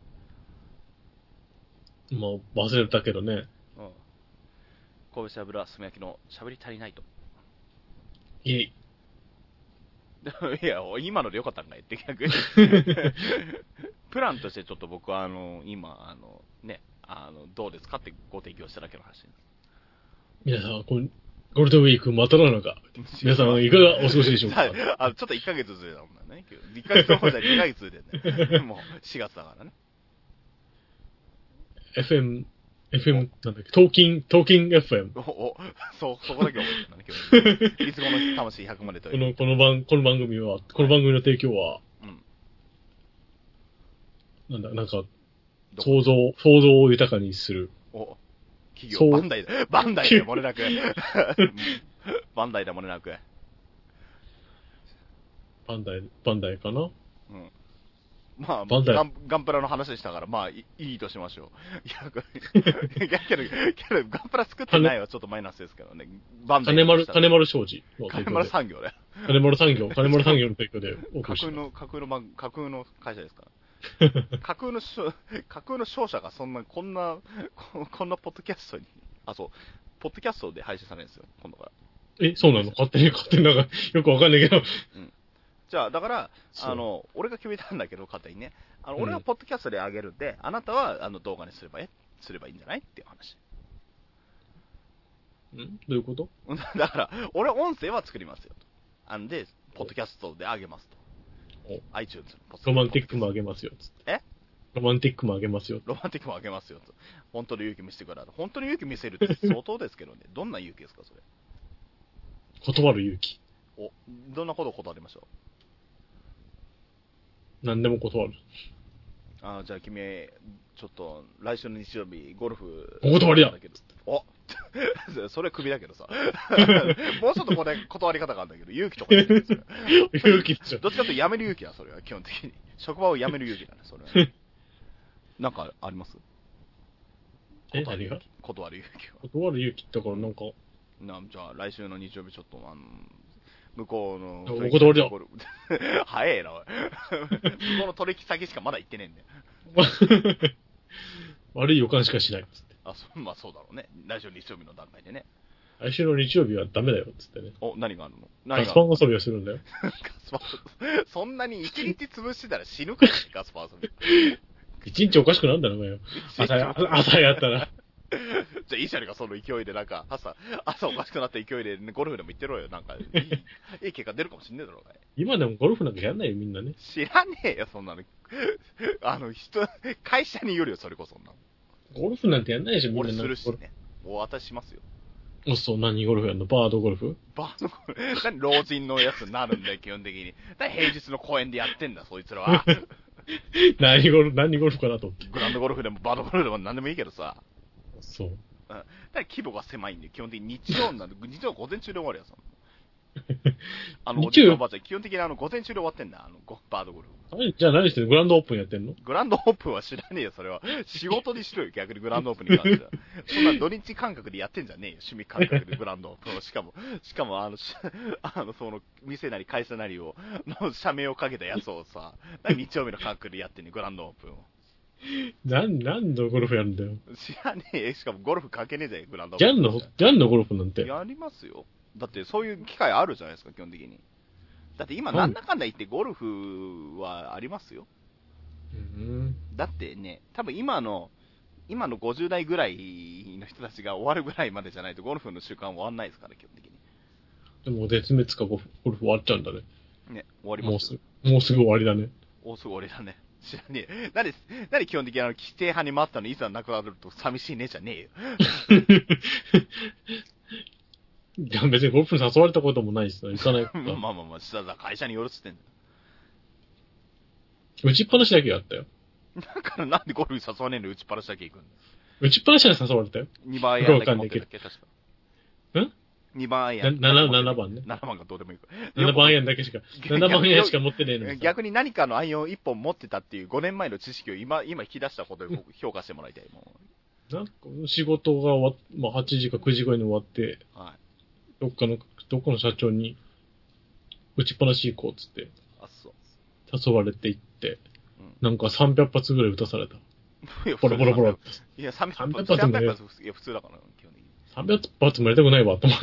もう忘れたけどね。 うん。神戸油すみ焼きの喋り足りないと。 いや、今のでよかったんかいって逆に。プランとしてちょっと僕は今、ね、どうですかってご提供しただけの話です。 皆さん、ゴールデンウィークまたなのか。皆さん、いかがお過ごしでしょうか。 ちょっと1ヶ月ずれたもんね。1ヶ月の方じゃ2ヶ月ずれてね。もう4月だからね。 FM、なんだっけ、トーキン FM。 そこだけ覚えてるんだね、今日。いつごの魂100までという。 この番組の提供は、なんか、想像を豊かにする。 企業、バンダイだ、漏れなく。バンダイだ、漏れなく。 バンダイかな。 うん。まあ、ガンプラの話でしたから、まあ、いいとしましょう。いや、けど、ガンプラ作ってないはちょっとマイナスですけどね。バンダイ。 金丸商事。 金丸産業だよ。 金丸産業の提供で。 架空の会社ですから。架空の商社がこんなポッドキャストに、ポッドキャストで配信されるんですよ、今度から。 そうなの？勝手になんか、よくわかんないけど。 うん。じゃあ、だから、俺が決めたんだけど、勝手にね。俺がポッドキャストで上げるんで、あなたは、動画にすればいいんじゃないっていう話。 どういうこと？ だから、俺音声は作りますよと。で、ポッドキャストで上げますと。iTunes のロマンティックも上げますよ、つって。ロマンティックも上げますよと。 本当の勇気見せてください。本当の勇気見せるって相当ですけどね。どんな勇気ですか、それ。 断る勇気。 どんなことを断りましょう。 何でも断る。 じゃあ君、ちょっと、来週の日曜日、ゴルフ。 お断りだ。 それはクビだけどさ。もうちょっと断り方があるんだけど、勇気とか言ってるんですよ。 勇気っちゃ。 どっちかというと辞める勇気だ、それは、基本的に。職場を辞める勇気だね、それは。なんかあります？ 何が？ 断る勇気は。 断る勇気ってからなんか。 じゃあ、来週の日曜日ちょっと、向こうの。 お断りだ。 早えな、おい。向こうの取引先しかまだ行ってねえんだよ。 悪い予感しかしないっつって。 まあそうだろうね。来週の日曜日の段階でね。 来週の日曜日はダメだよっつってね。 何があるの？ ガスパン遊びをするんだよ。 ガスパン、そんなに一日潰してたら死ぬから、ガスパン遊び。 一日おかしくなんだろ、お前よ。朝やったら。 じゃあいいじゃねえか、その勢いで、なんか、朝おかしくなった勢いで、ゴルフでも行ってろよ。なんか、いい結果出るかもしんねえだろうが。 今でもゴルフなんかやんないよ、みんなね。 知らねえよ、そんなの。会社によるよ、それこそ。 ゴルフなんてやんないでしょ、みんな。 俺するしね。私しますよ。 そう、何ゴルフやんの？バードゴルフ？ 何老人のやつになるんだよ、基本的に。平日の公園でやってんだ、そいつらは。 何ゴルフかなと思って。 グランドゴルフでもバードゴルフでも何でもいいけどさ。 そう。 規模が狭いんで、基本的に日曜なんで、日曜午前中で終わるやつ。 日曜おばあちゃん、基本的に午前中で終わってんだ、バードゴルフ。 じゃあ何してるの？グランドオープンやってんの？ グランドオープンは知らねえよ、それは。仕事にしろよ、逆にグランドオープンに関しては。そんな土日感覚でやってんじゃねえよ、趣味感覚でグランドオープンを。しかも、その、店なり会社なりの社名をかけたやつをさ、日曜日の感覚でやってんね、グランドオープンを。 何のゴルフやるんだよ。 知らねえ。しかもゴルフ関係ねえじゃん、グランドオープン。ギャンのゴルフなんて。 やりますよ。だってそういう機会あるじゃないですか、基本的に。だって今なんだかんだ言ってゴルフはありますよ。だってね、多分今の50代ぐらいの人たちが終わるぐらいまでじゃないとゴルフの習慣終わんないですから、基本的に。 でも絶滅かゴルフ終わっちゃうんだね。 ね、終わります。 もうすぐ終わりだね。 すぐ終わりだね。 知らねえ。なんで基本的に規定派に回ったのにいざなくなると寂しいねじゃねえよ。 いや、別にゴルフに誘われたこともないしさ、行かないから。 まあ、したら会社によるっつってんだよ。 打ちっぱなしだけやったよ。 だからなんでゴルフに誘わねえの打ちっぱなしだけ行くんだよ。 打ちっぱなしに誘われたよ。 2番アイアンだけ持ってたっけ、確か。 ん ?2 番アイアン。 7番ね。 7番がどうでもいい。 7番アイアンだけしか、7番アイアンしか持ってねえのに。 逆に何かのアイアンを1本持ってたっていう5年前の知識を今引き出したことで評価してもらいたい。もうなんか仕事が終わっ、まあ、8時か9時ぐらいに終わって、 はい、 どっかの社長に、打ちっぱなし行こうっつって、誘われて行って、なんか300発ぐらい撃たされた。ボロボロボロって。 いや、300発もいや、普通だから、基本的に。 300発もやりたくないわと思って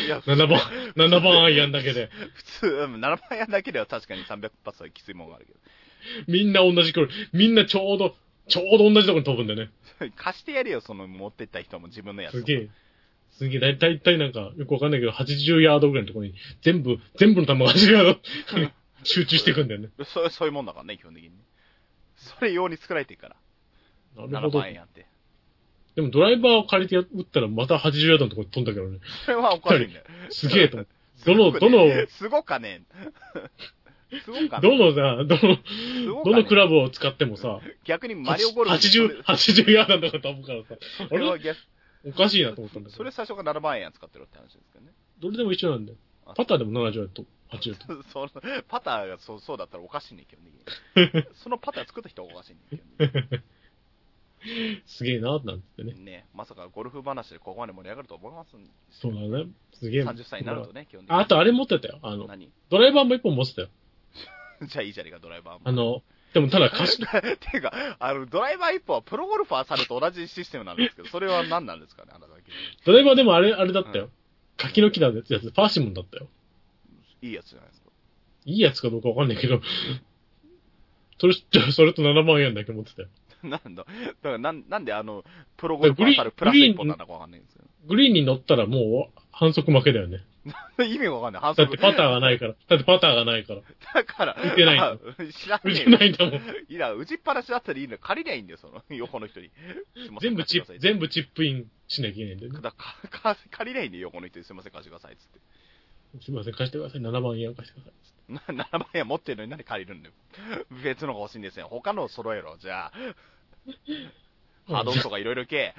。7番アイアンだけで。 普通、7番アイアンだけでは確かに300発はきついもんがあるけど。 みんな同じ頃、みんなちょうど同じとこに飛ぶんだよね。 貸してやれよ、その持ってった人も自分のやつ。 すげえ、だいたいなんか、よくわかんないけど、80ヤードぐらいのところに、全部の弾が80ヤード集中していくんだよね。 そういうもんだからね、基本的に。それ用に作られてるから。 なるほど。 7万円やって。 でもドライバーを借りて撃ったらまた80ヤードのところに飛んだけどね。 それはおかしいんだよ。 すげえと思って。 すごかねすごかねどのクラブを使ってもさ、 逆にマリオゴルフ 80ヤードのとこ飛ぶからさ、あれおかしいなと思ったんだけど。 それ最初から7万円使ってるって話ですけどね。 どれでも一緒なんだよ。パターでも70ヤードと80ヤード。 パターがそうだったらおかしいね、基本的に。そのパター作った人がおかしいね、基本的に。 すげえな、なんてね。 ね、まさかゴルフ話でここまで盛り上がると思いますんそうだね。すげえ。 30歳になるとね、基本的に。 あとあれ持ってたよ。ドライバーも1本持ってたよ。 じゃあいいじゃねえか、ドライバーも。 でもただ貸していうか、ドライバー1本はプロゴルファーされと同じシステムなんですけど、それは何なんですかね、あなただけ。 ドライバーでもあれだったよ。柿の木だやつ、パーシモンだったよ。 いいやつじゃないですか。 いいやつかどうかわかんないけど、それと7万円だけ持ってたよ。 なんだからなんでプロゴルファーされプラス1本なんだかわかんないんですよ。 グリーンに乗ったらもう反則負けだよね。 意味がわかんない。反則。だってパターがないから。 だから、 打てないんだ。 打てないんだもん。 いや、打ちっぱなしだったらいいの。借りりゃいいんだよ、その、横の人に。 全部チップインしなきゃいけないんだよね。 借りりゃいいんだよ、横の人に。すいません、貸してください、つって。 すいません、貸してください。7万円貸してください。 7万円持ってるのに何借りるんだよ。別のが欲しいんですよ。他のを揃えろ、じゃあ。ハードオンとかいろいろ行け。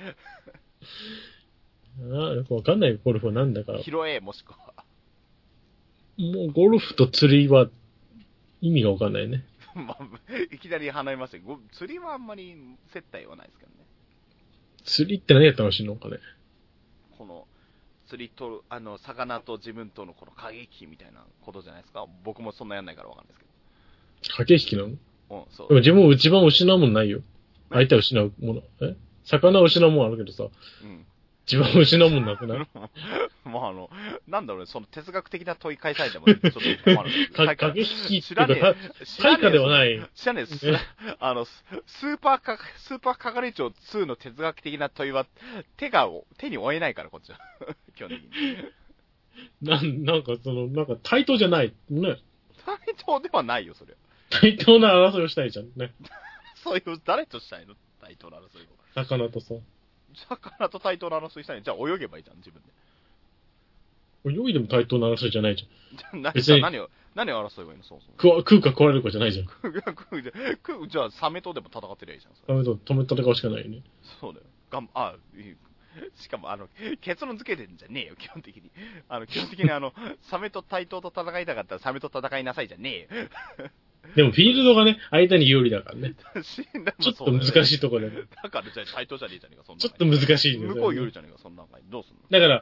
よくわかんないゴルフはなんだから。 拾え、もしくは。 もうゴルフと釣りは意味がわかんないね。 まあ、いきなり離れましたけど、釣りはあんまり接待はないですけどね。 釣りって何やったらしいのかね。 この、釣りと、魚と自分とのこの駆け引きみたいなことじゃないですか。僕もそんなやんないからわかんないですけど。駆け引きなの？ うん、そう。 でも自分も一番失うもんないよ。相手を失うもの。魚を失うもんあるけどさ。うん。自分を失うもんなくない？ まあなんだろうね、その哲学的な問い返されても、ちょっと困る。 駆け引きっていうか、対価ではない。 知らねえです。スーパー係長2の哲学的な問いは、手に負えないから、こっちは。基本的に。なんか対等じゃない。ね。 対等ではないよ、それ。 対等な争いをしたいじゃん、ね。 そういう、誰としたいの？対等な争いを。 魚とさ。 魚と対等な争いしたい。じゃあ泳げばいいじゃん、自分で。 泳いでも対等な争いじゃないじゃん。別に何を争えばいいの？そう食うか食われるかじゃないじゃん。 じゃあサメとでも戦ってりゃいいじゃん。 サメと戦うしかないよね。 そうだよ。しかも結論付けてんじゃねえよ、基本的に。基本的にサメと対等と戦いたかったらサメと戦いなさいじゃねえよ。 でもフィールドがね、相手に有利だからね。ちょっと難しいところで。 だからじゃあ対等じゃねえじゃねえか、そんな。 ちょっと難しいね。向こう有利じゃねえか、そんな。どうすんの？ だから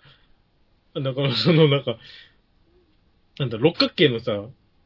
六角形のさ、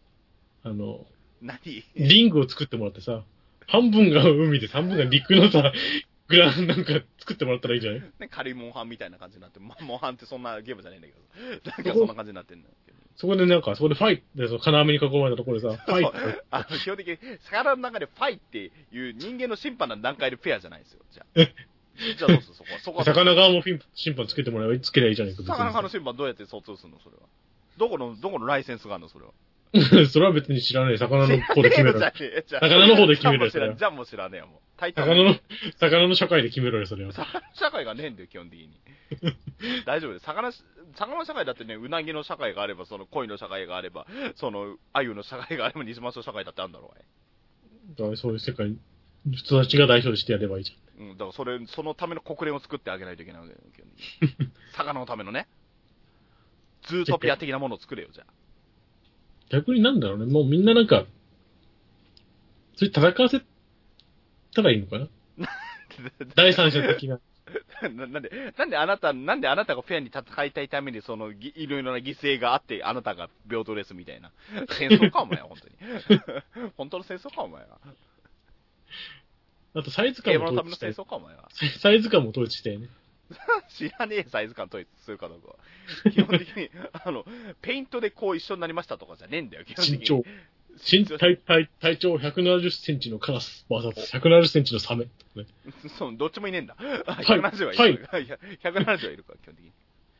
リングを作ってもらってさ、半分が海で半分が陸のさ、グラウンドなんか作ってもらったらいいじゃない？ ね、軽いモンハンみたいな感じになって、モンハンってそんなゲームじゃねえんだけど、なんかそんな感じになってんだけど。 そこでファイト、金網に囲まれたところでさ、ファイト。 基本的に、魚の中でファイっていう人間の審判の段階でフェアじゃないですよ、じゃあ。じゃあどうするそこは。 魚側も審判つけてもらえば、つけりゃいいじゃないか。 魚側の審判どうやって疎通するのそれは。どこのライセンスがあるのそれは。 それは別に知らねえ。魚の方で決めろよ。魚の方で決めろよ。 じゃあもう知らねえよ、もう。 魚の社会で決めろよ、それは。 魚の社会がねえんだよ、基本的に。大丈夫です。魚の社会だってね、うなぎの社会があれば、その鯉の社会があれば、その、鮎の社会があれば、ニジマスの社会だってあるんだろう、 だからそういう世界、人たちが代表してやればいいじゃん。うん、だからそのための国連を作ってあげないといけないわけだよ、基本的に。魚のためのね。ズートピア的なものを作れよ、じゃあ。 逆になんだろうね、もうみんななんか、それ戦わせたらいいのかな第三者的な。 なんであなたがフェアに戦いたいために、その、いろいろな犠牲があって、あなたが平等ですみたいな。戦争か、お前は、本当に。本当の戦争か、お前は。 あと、サイズ感も統一したい。平和のための戦争か、お前は。 サイズ感も統一したいね。 知らねえ、サイズ感統一するかどうかは。基本的に、ペイントでこう一緒になりましたとかじゃねえんだよ、基本的に。 体長170センチのカラス、170センチのサメ。 そう、どっちもいねえんだ。170はいる。170はいるか、基本的に。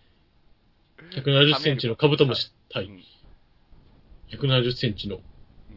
170センチのカブトムシ対、170センチの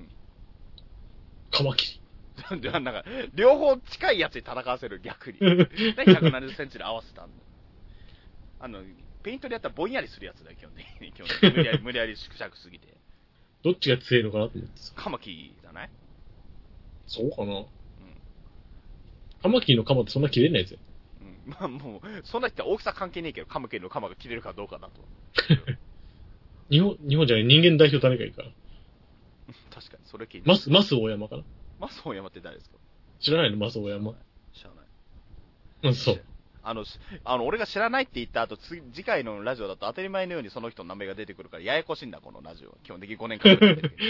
カマキリ。 なんか、両方近いやつに戦わせる、逆に。170センチで合わせたんだ。ペイントでやったらぼんやりするやつだよ、基本的に。無理やり縮尺すぎて。 どっちが強いのかなと思ってカマキリじゃない？ そうかな。カマキリのカマってそんな切れないぜ。 まあもう、そんなって大きさ関係ねえけど、カマキリのカマが切れるかどうかだと。 日本じゃない、人間代表誰がいいかな。 確かに、それ聞いて。 マス大山かな。 マス大山って誰ですか？ 知らないの、マス大山。 知らない。 そう。 俺が知らないって言った後、次回のラジオだと当たり前のようにその人の名前が出てくるから、ややこしいんだ、このラジオ。基本的に5年間出てる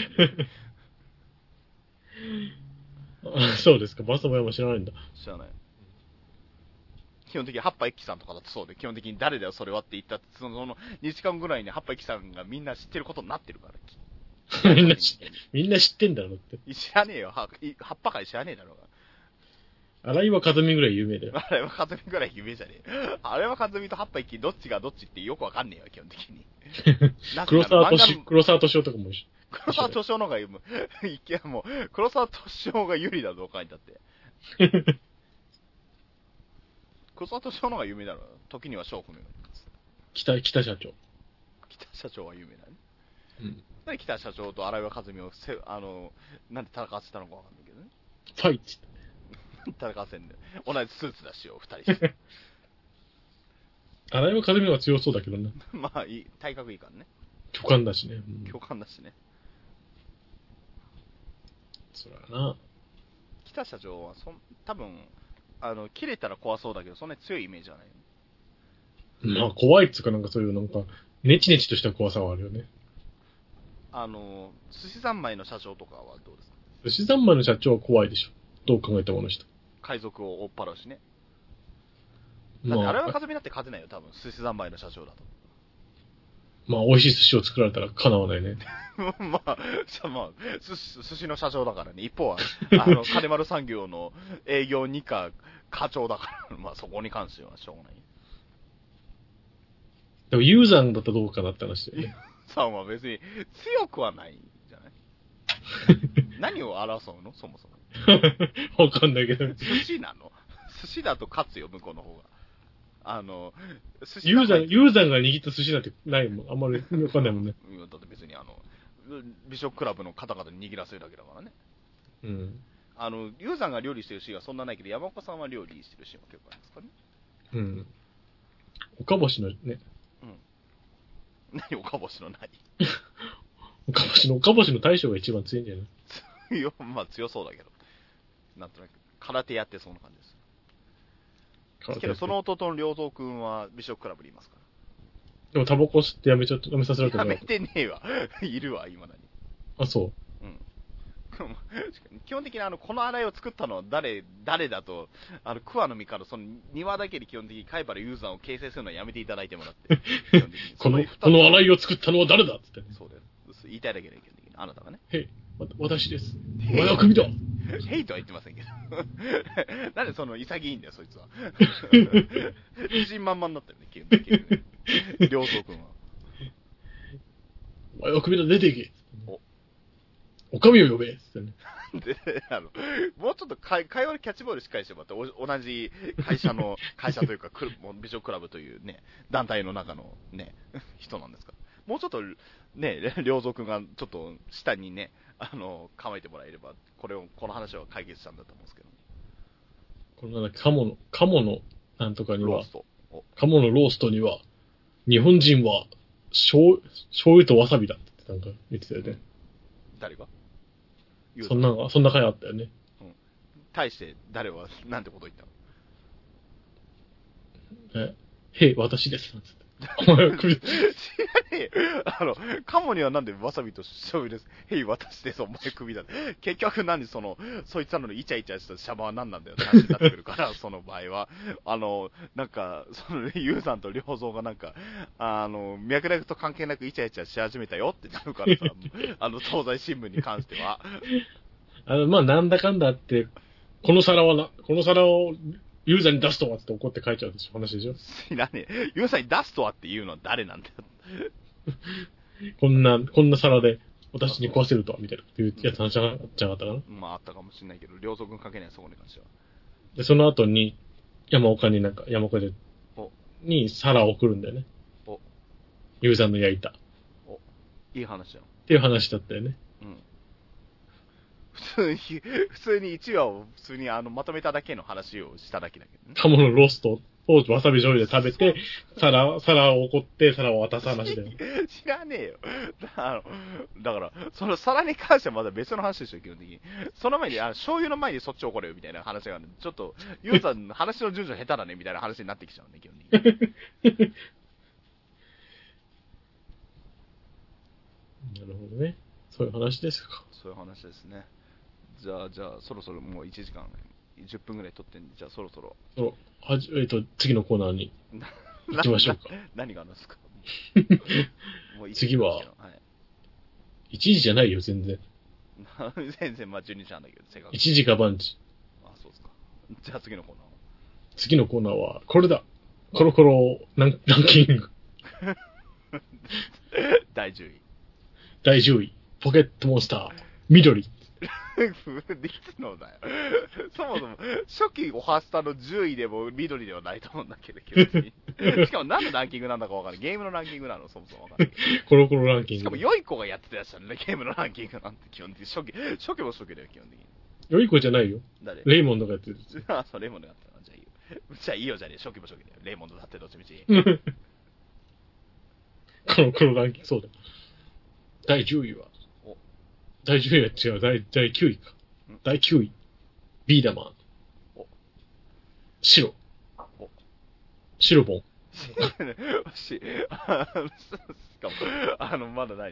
そうですか、マス大山知らないんだ。 知らない。基本的にハッパ一輝さんとかだとそうで、基本的に誰だよそれはって言ったその2時間ぐらいにハッパ一輝さんがみんな知ってることになってるから。 みんな知ってんだろって。 知らねえよ。ハッパ界知らねえだろうが。 荒岩和美ぐらい有名だよ。 荒岩和美ぐらい有名じゃねえ。荒岩和美とハッパ一輝どっちがどっちってよくわかんねえよ、基本的に。 黒沢敏夫とかも黒沢敏夫の方が有名。いやもう、黒沢敏夫が有利だぞ、書いてあって。黒沢敏夫の方が有名だろ。時には翔不明。 北社長。 北社長は有名だね。 うん。 なんで北社長と荒岩和美をなんで戦わせたのかわかんないけどね。 ファイト戦わせんね。同じスーツだしよ、二人して。 荒岩和美の方が強そうだけどね。 まあ、体格いいからね。 巨漢だしね。 巨漢だしね。 そらな。 北社長は多分、切れたら怖そうだけど、そんなに強いイメージはないよね。 まあ、怖いっつうかなんかそういうなんか、ネチネチとした怖さはあるよね。 寿司三昧の社長とかはどうですか？ 寿司三昧の社長は怖いでしょ。どう考えてもあの人。 海賊を追っ払うしね。だってあれは風見だって勝てないよ、多分。寿司三昧の社長だと。 まあ、美味しい寿司を作られたら叶わないね。 まあ、寿司の社長だからね。一方は、金丸産業の営業二課課長だから、まあそこに関してはしょうがない。 でも、ユーザーだったらどうかなって話だよね。 さんは別に強くはないんじゃない何を争うのそもそも。 わかんないけど。 寿司なの？寿司だと勝つよ、向こうの方が。 ユーザーが握った寿司なんてないもん。あんまりわかんないもんね。 だって別に美食クラブの方々に握らせるだけだからね。 うん。 ユーザーが料理してるシーンはそんなないけど、山岡さんは料理してるシーンは結構ありますかね。 うん。岡星のね。 うん。何岡星の何岡星の大将が一番強いんじゃないいや、まあ強そうだけど。なんとなく、空手やってそうな感じです。けど、その弟の良三くんは美食クラブにいますから。 でもタバコ吸ってやめさせられたやめてねえわ。いるわ、今だに。 あ、そう。 うん。基本的にこの洗いを作ったのは誰だと、桑の実からその庭だけで基本的に貝原ユーザーを形成するのはやめていただいてもらって。 この洗いを作ったのは誰だっつって、ね。 そうだよ。言いたいだけだけど、あなたがね。 へい、私です。お前は首だ。 ヘイとは言ってませんけど。なんでその潔いんだよ、そいつは。自信満々になったよね、基本的にね。良三君は。 お前は首だ、出ていけ。 おかみを呼べっつってね。 で、もうちょっと会話のキャッチボールしっかりしてもらって、同じ会社というか、美女クラブというね、団体の中のね、人なんですから。もうちょっと、ね、良三君がちょっと下にね、構えてもらえれば、この話は解決したんだと思うんですけど。 このなんだ、鴨のなんとかには、鴨のローストには、日本人は、醤油とわさびだってなんか言ってたよね。 誰が？ そんな回あったよね。 うん。対して誰はなんてこと言ったの？へい、私です。お前は首。 知らねえ。カモにはなんでわさびと醤油です。へい、私です。お前首だ。結局何そいつなのにイチャイチャしたシャバは何なんだよって話になってくるから、その場合は。なんか、ユウさんと良三がなんか、脈絡と関係なくイチャイチャし始めたよってなるからさ、東西新聞に関しては。 まあ、なんだかんだって、この皿を、ユーザーに出すとはって怒って書いちゃうでしょ、話でしょ。 知らねえ。ユーザーに出すとはっていうのは誰なんだよ。 こんな皿で私に壊せるとは、みたいないうやつ話じゃなかったかな。 まああったかもしれないけど、両側関係ないそこに関しては。 で、その後に、山岡に皿を送るんだよね。ユーザーの焼いた。 いい話だよ。 っていう話だったよね。 うん。普通に1話を普通にまとめただけの話をしただけだけどね。 鴨のローストをわさび醤油で食べて、皿を怒って皿を渡す話だよ。 知らねえよ。だから、その皿に関してはまだ別の話でしょ、基本的に。その前に、醤油の前にそっち怒れよ、みたいな話がある。ちょっと、ユーザーの話の順序下手だね、みたいな話になってきちゃうね、基本的に。 なるほどね。そういう話ですか。 そういう話ですね。じゃあ、そろそろもう1時間、10分ぐらい撮ってんで、じゃあそろそろ。 次のコーナーに行きましょうか。 何があるんですか？ もう次は、1時じゃないよ、全然。 全然、まあ12時なんだけど、正確 1時か万時。 あ、そうですか。じゃあ次のコーナー。 次のコーナーは、これだ。コロコロランキング。 第10位。 第10位。ポケットモンスター。緑。 いつのだよ。そもそも、初期オハスタの10位でも緑ではないと思うんだけど、しかも何のランキングなんだかわかんない。ゲームのランキングなの、そもそもわかんない。 コロコロランキング。 しかも、良い子がやってたやつだね、ゲームのランキングなんて基本的に。初期も初期だよ、基本的に。 良い子じゃないよ。 誰？ レイモンドがやってる。 あ、そう、レイモンドがやってたな。じゃあいいよ。じゃあいいよ、じゃあね、初期も初期だよ。レイモンドだってどっちみち。 コロコロランキング、そうだ。第10位は。第10位は違う、第9位か。第9位。ビーダマン。白ボン。しかも、まだ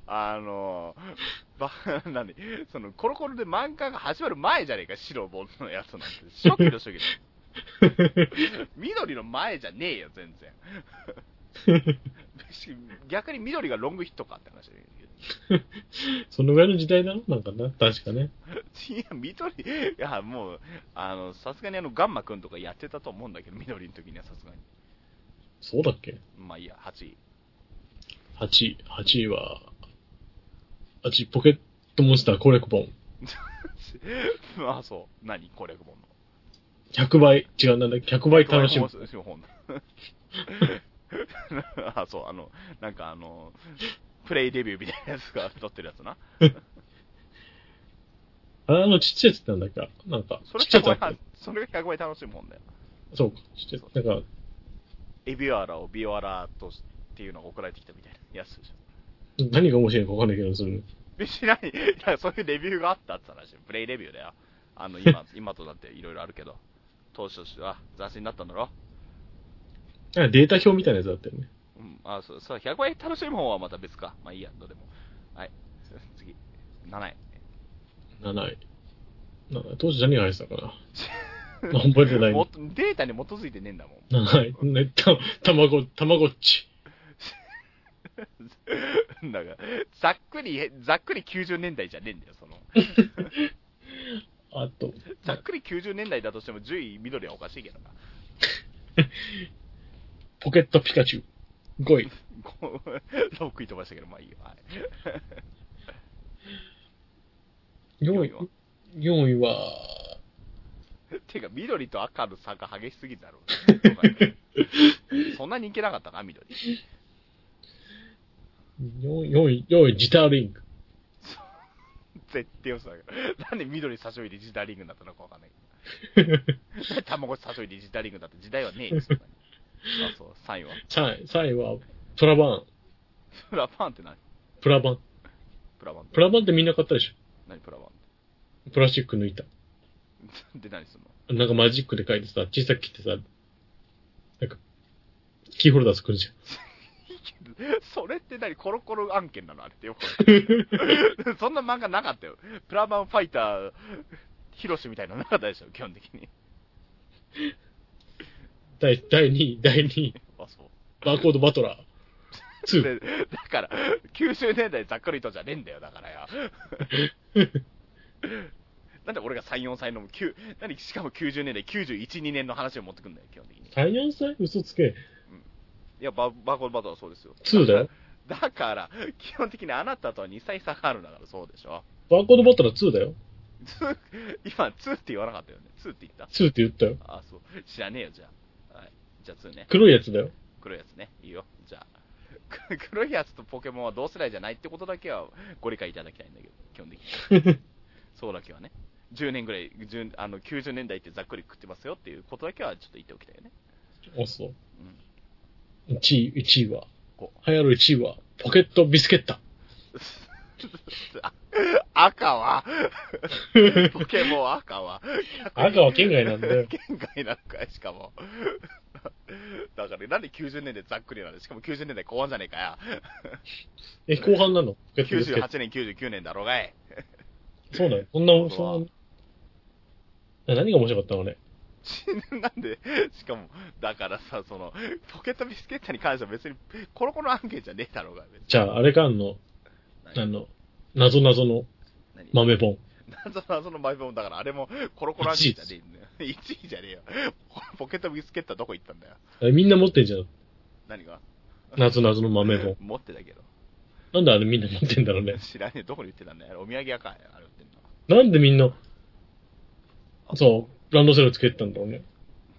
何コロコロで漫画が始まる前じゃねえか、白ボンのやつなんて。初期の初期だ。緑の前じゃねえよ、全然。逆に緑がロングヒットかって話だけど。 そのぐらいの時代なのなんかな確かね。 いや、緑、いや、もう、さすがにガンマくんとかやってたと思うんだけど、緑の時にはさすがに。 そうだっけ？ まあいいや、8位。 8位は、8位、ポケットモンスター攻略本。 あ、そう。何攻略本の。 100倍、違う、なんだっけ、100倍楽しむ。 あ、そう、なんかプレイデビューみたいなやつが撮ってるやつな。 ちっちゃいやつってなんだっけなんか、 ちっちゃいやつそれが100倍楽しむもんだよ。 そうか、ちっちゃい。なんか、 エビワラをビワラとっていうのが送られてきたみたいなやつでしょ。何が面白いか分かんないけど、それ。 知らない。いや、そういうレビューがあったって話。プレイレビューだよ。今とだっていろいろあるけど。当初としては斬新になったんだろ。 データ表みたいなやつだったよね。 うん、あ、そう、100倍楽しむ方はまた別か。まあいいや、どうでも。はい。次。7位。 当時何が入ってたかな覚えてない。 データに基づいてねえんだもん。はい。たまごっち。 なんか、ざっくり90年代じゃねえんだよ、その。 あと。 ざっくり90年代だとしても10位緑はおかしいけどな。 ポケットピカチュウ。5位。 6位飛ばしたけど、まあいいよ。はい。 4位は ?4 位は、 てか、緑と赤の差が激しすぎるだろう。そんな人気なかったか、緑。 4位、ジターリング。 絶対嘘だけど。なんで緑差し置いてジターリングだったのかわかんない。卵差し置いてジターリングだって時代はねえよ、そんなに。あ、そう、3位は 3位は、プラバン。 プラバンって何？ プラバン。プラバンってみんな買ったでしょ。 何プラバンって。 プラスチック抜いた。 で何すんの？ なんかマジックで書いてさ、小さく切ってさ、なんか、キーホルダー作るじゃん。 それって何？コロコロ案件なのあれってよく。そんな漫画なかったよ。プラバンファイター、ヒロシみたいなのなかったでしょ、基本的に。 第2位。 あ、そう。 バーコードバトラー。2。 だから、90年代ざっくりとじゃねえんだよ、だからよ。なんで俺が3、4歳の、何しかも90年代、91、2年の話を持ってくんだよ、基本的に。 3、4歳？嘘つけ。 うん。いや、バーコードバトラーはそうですよ。 2だよ。 だから、基本的にあなたとは2歳差があるんだからそうでしょ。 バーコードバトラー2だよ。 今、2って言わなかったよね。2って言った？ 2って言ったよ。 あ、そう。知らねえよ、じゃあ。はい。じゃあ2ね。 黒いやつだよ。 黒いやつね。いいよ。じゃあ。黒いやつとポケモンは同世代じゃないってことだけはご理解いただきたいんだけど、基本的に。そうだけはね。10年ぐらい、90年代ってざっくり食ってますよっていうことだけはちょっと言っておきたいよね。 あ、そう。 うん。 1位は、流行る1位は、ポケットビスケッタ。 赤はポケモン赤は赤は県外なんだよ。 県外なんかい、しかも。だから、なんで90年代ざっくりなんで、しかも90年代後半じゃねえかや。 後半なの ？98年、99年だろうがい。 そうだよ。そんな、何が面白かったのね。 なんで、しかも、だからさ、ポケットビスケッタに関しては別に、コロコロ案件じゃねえだろうが。 じゃあ、あれか謎の豆本。 謎の豆本だから、あれもコロコロ案件じゃねえんだよ。1位じゃねえよ。ポケットビスケッタどこ行ったんだよ。 みんな持ってんじゃん。 何が？ 謎の豆本。 持ってたけど。 なんであれみんな持ってんだろうね。 知らねえ。どこに売ってたんだよ。お土産屋か。あれ売ってんの。なんでみんな、そう、ランドセルつけてたんだろうね。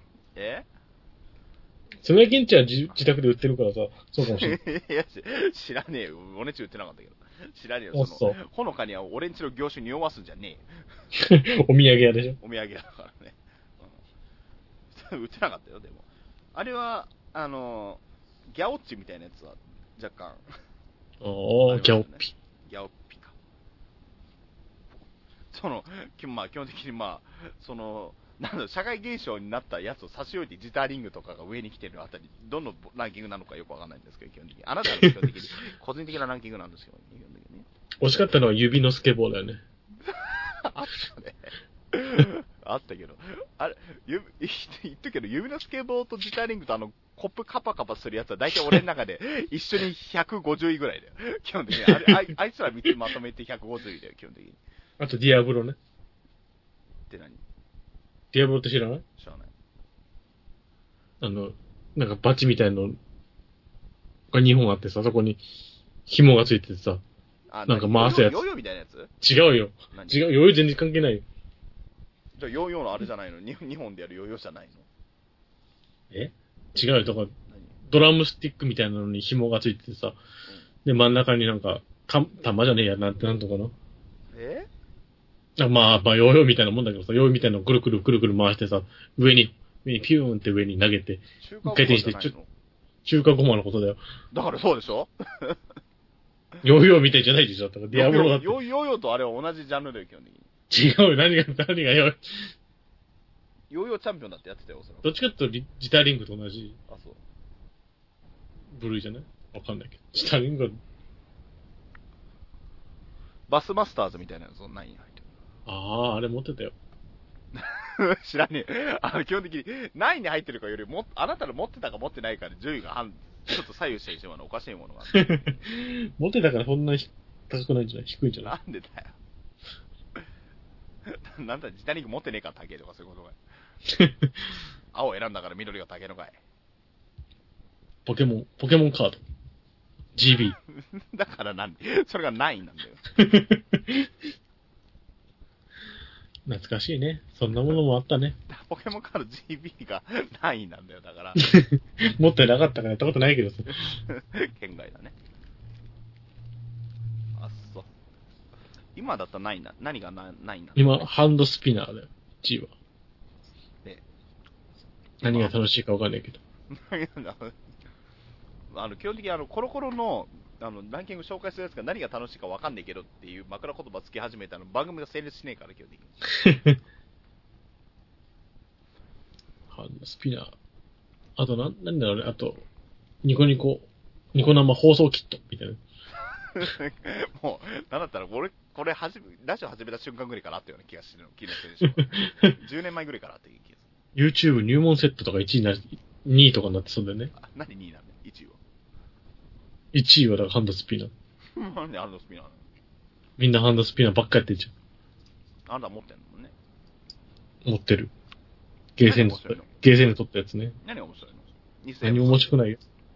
つむやきんちは自宅で売ってるからさ、そうかもしれない。 いや、知らねえよ。おねち売ってなかったけど。知らねえよ。ほのかには俺んちの業種に匂わすんじゃねえよ。お土産屋でしょ。 お土産屋だからね。売ってなかったよ、でも。あれは、ギャオッチみたいなやつは、若干。 ああ、ギャオッピ。 ギャオッピか。まあ、基本的に社会現象になったやつを差し置いてジターリングとかが上に来てるあたり、どのランキングなのかよくわかんないんですけど、基本的に。あなたの基本的に、個人的なランキングなんですよ、基本的にね。 惜しかったのは指のスケボーだよね。 あったね。あったけど。あれ、言っとくけど、指のスケボーとジターリングとコップカパカパするやつは大体俺の中で一緒に150位ぐらいだよ。基本的に。あいつら3つまとめて150位だよ、基本的に。 あとディアブロね。 って何？ ディアブロって知らない？ 知らない。 なんかバチみたいのが2本あってさ、そこに紐がついててさ、なんか回すやつ。 ヨーヨーみたいなやつ？ 違うよ。違う、ヨーヨー全然関係ないよ。 じゃあヨーヨーのあれじゃないの？2本でやるヨーヨーじゃないの？ 違うよ。だから、ドラムスティックみたいなのに紐がついててさ、で、真ん中になんか、玉じゃねえや、なんとかな。まあ、ヨーヨーみたいなもんだけどさ、ヨーヨーみたいなのをぐるぐる回してさ、上にピューンって上に投げて、一回転して、中華ゴマのことだよ。 だからそうでしょ？ ヨーヨーみたいじゃないでしょ。だからディアブロだって。 ヨーヨーとあれは同じジャンルだよ、基本的に。 違うよ、何がヨーヨーヨーチャンピオンだってやってたよ、それ。 どっちかっていうとジターリングと同じ。 あ、そう。 部類じゃない？わかんないけど。ジターリングは。 バスマスターズみたいなやつ何に入ってる？ あれ持ってたよ。 知らねえ。基本的に何に入ってるかよりも、あなたの持ってたか持ってないかで順位がちょっと左右したりしてもおかしいものがある。 持ってたからそんなに高くないんじゃない？低いんじゃない？ なんでだよ。なんだ、ジタリング持ってねえから高えとかそういうことかい。青選んだから緑が高えのかい。 ポケモンカード。GB。 だからそれが9なんだよ。 懐かしいね。そんなものもあったね。 ポケモンカード GB が何位なんだよ、だから。 持ってなかったからやったことないけどさ。 県外だね。あ、そう。今だったら何が何位なんだ、ね、 今、ハンドスピナーだよ、1位は。 で、 何が楽しいかわかんないけど。 基本的にコロコロの、ランキング紹介するやつが何が楽しいかわかんないけどっていう枕言葉つき始めたの番組が成立しねえから、基本的に。 ハンドスピナー。あと、なんだろうね、あと、ニコ生放送キット、みたいな。 もう、なんだったら、これ、ラジオ始めた瞬間ぐらいからあったような気がする気がするでしょ。10年前ぐらいからあった気がする。YouTube 入門セットとか1位な、2位とかになってそうだよね。 何2位なんだよ、1位は。 1位はだからハンドスピナー。 なんでハンドスピナーなの？ みんなハンドスピナーばっかやってんじゃん。あんた持ってんのもんね。 持ってる。ゲーセンで撮ったやつね。 何が面白いの？ 何も面白くないよ。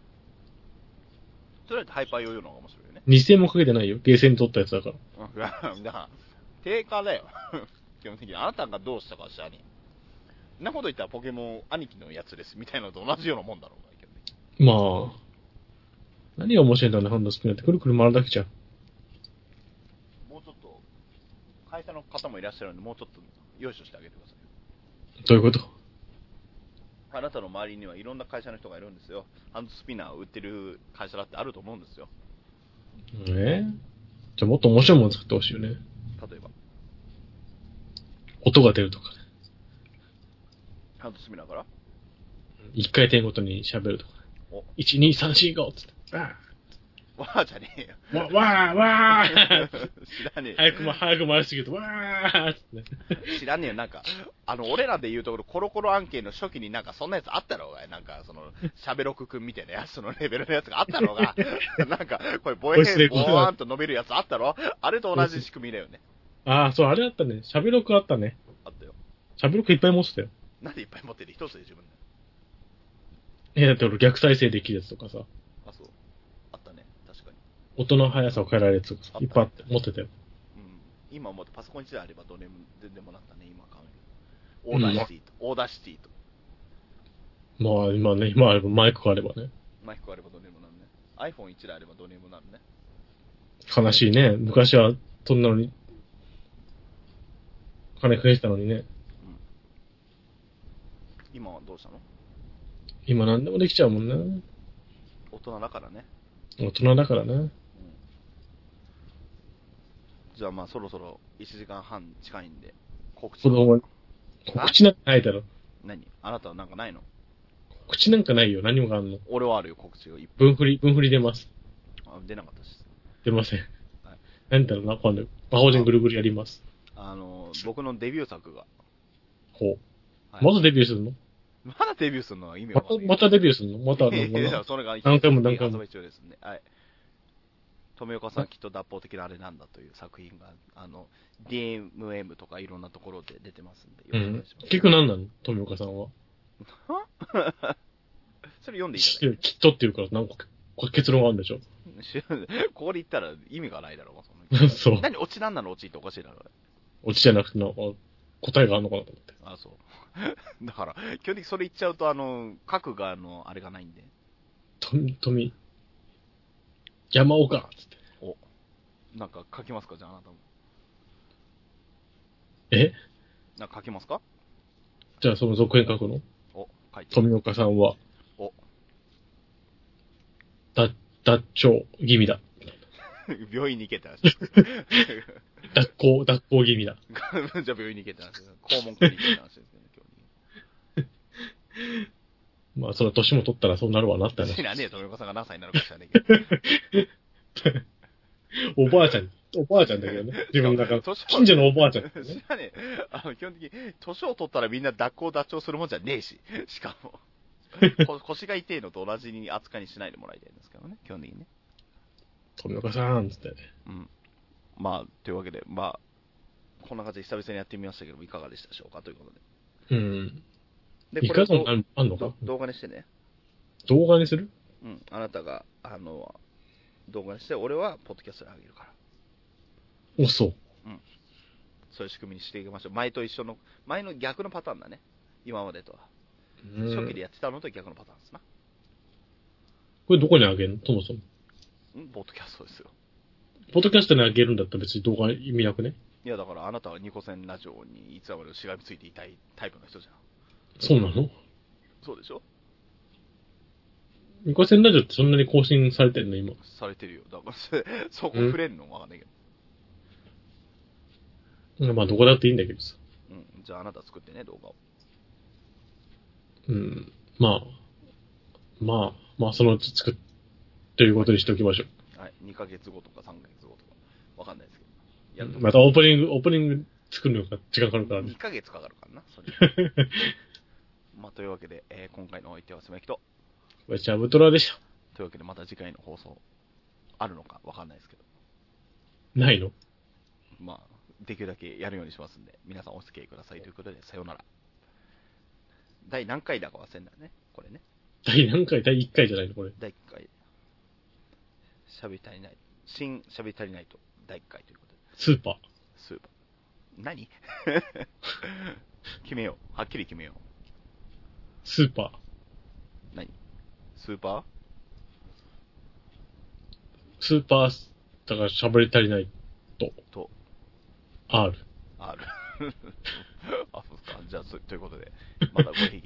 それってハイパーヨーヨーの方が面白いよね。 2000円もかけてないよ。ゲーセンで撮ったやつだから。 だから、定価だよ。基本的に。あなたがどうしたかしらに。そんなこと言ったらポケモン兄貴のやつです。みたいなのと同じようなもんだろうが。まあ。何が面白いんだろうね、ハンドスピナーって。くるくる回るだけじゃん。 もうちょっと、会社の方もいらっしゃるんで、もうちょっと、よいしょしてあげてください。 どういうこと？ あなたの周りにはいろんな会社の人がいるんですよ。ハンドスピナーを売ってる会社だってあると思うんですよ。 じゃあもっと面白いもの作ってほしいよね。 例えば。 音が出るとかね。 ハンドスピナーから一回転ごとに喋るとか。1、2、3、4、5つって。わーじゃねえよ。 わー知らねえ。早く回りすぎると、わーつって。 知らねえよ。なんか、俺らで言うところ、コロコロ案件の初期になんかそんなやつあったろうが。なんか、喋ろくくんみたいなやつのレベルのやつがあったろうが。なんか、これ、ボーンと伸びるやつあったろ？あれと同じ仕組みだよね。 ああ、そう、あれあったね。喋ろくあったね。 あったよ。 喋ろくいっぱい持ってたよ。 なんでいっぱい持ってて一つで自分で。だって俺逆再生できるやつとかさ。 あ、そう。あったね。確かに。 音の速さを変えられるやつとかさ。いっぱいあって持ってたよ。 うん。今もパソコン1台あればどれも全然もなったね、今考える。オーダーシティと。 まあ、今あればマイクがあればね。 マイクがあればどれもなるね。iPhone1 台あればどれもなるね。 悲しいね。昔は、そんなのに、金かけてたのにね。うん。 今はどうしたの？ 今何でもできちゃうもんね。 大人だからね。 大人だからね。うん、 じゃあまあそろそろ1時間半近いんで、告知。 告知なんかないだろ。 何？あなたはなんかないの？ 告知なんかないよ。何もがあんの。 俺はあるよ、告知が。 分振り出ます。 あ、出なかったし。 出ません。はい。何だろうな、今度。魔法陣ぐるぐるやります。 僕のデビュー作が。 ほう。はい、まだデビューするの？ まだデビューするのは意味わかんない。 またデビューするの？また、 それが何回も。 発売中ですね。はい。富岡さんきっと脱法的なあれなんだという作品が、DMM とかいろんなところで出てますんで、よろしくお願いします。 結局何なの？富岡さんは。 それ読んでいいじゃない。 きっとっていうから、なんか、結論があるんでしょ？ ここで言ったら意味がないだろう。そう。 何、オチなんなの？オチっておかしいだろ。 オチじゃなくて、答えがあるのかなと思って。 あ、そう。だから、基本的にそれ言っちゃうと、書くが、あれがないんで。 山岡つって。 お。なんか書きますか？じゃあ、あなたも。なんか書きますか？ じゃあ、その続編書くの？ お、書いて。 富岡さんは。 お。 脱腸気味だ。 病院に行けって話。 脱行気味だ。 じゃあ病院に行けって話。肛門科に行けって話ですね、今日。まあ、それは年も取ったらそうなるわなって話。 知らねえ、富岡さんが何歳になるか知らねえけど。 おばあちゃんだけどね。自分だから、近所のおばあちゃん、ね。 知らねえ。基本的に、年を取ったらみんな脱腸するもんじゃねえし。しかも。腰が痛いのと同じに扱いにしないでもらいたいんですけどね、基本的にね。 富岡さん、つってね。 うん。まあ、というわけで、まあ、こんな感じで久々にやってみましたけども、いかがでしたでしょうかということで。 うん。 で、これあんのか？ 動画にしてね。 動画にする？ うん。あなたが、動画にして、俺はポッドキャストであげるから。 そう。 うん。 そういう仕組みにしていきましょう。前の逆のパターンだね。今までとは。初期でやってたのと逆のパターンですな。 これどこにあげるのそもそも。 ポッドキャストですよ。 ポッドキャストにあげるんだったら別に動画意味なくね。 いや、だからあなたはニコセンラジオにいつまでもしがみついていたいタイプの人じゃん。 そうなの？ そうでしょ？ ニコセンラジオってそんなに更新されてんの今。 されてるよ。だからそこ触れんのわかんないけど。まあどこだっていいんだけどさ。 じゃああなた作ってね、動画を。 まあそのうち作っていうことにしておきましょう。はい。2ヶ月後とか3ヶ月後とか。わかんないですけど。 またオープニング作るのが時間かかるからね。 2ヶ月かかるからな、それ。まあというわけで、今回のお相手はすまきと。 わしはブトラでした。 というわけでまた次回の放送あるのかわかんないですけど。 ないの？ まあ、できるだけやるようにしますんで、皆さんお付き合いくださいということで、さようなら。第何回だか忘れんだね、これね。 第何回？第1回じゃないのこれ。 第1回。喋り足りない。喋り足りないと第1回ということで。 スーパー。 何決めよう。はっきり決めよう。 スーパー。 何？スーパーだから喋り足りないと。R。 あ、そうか。じゃあ、ということで、またごひいきに。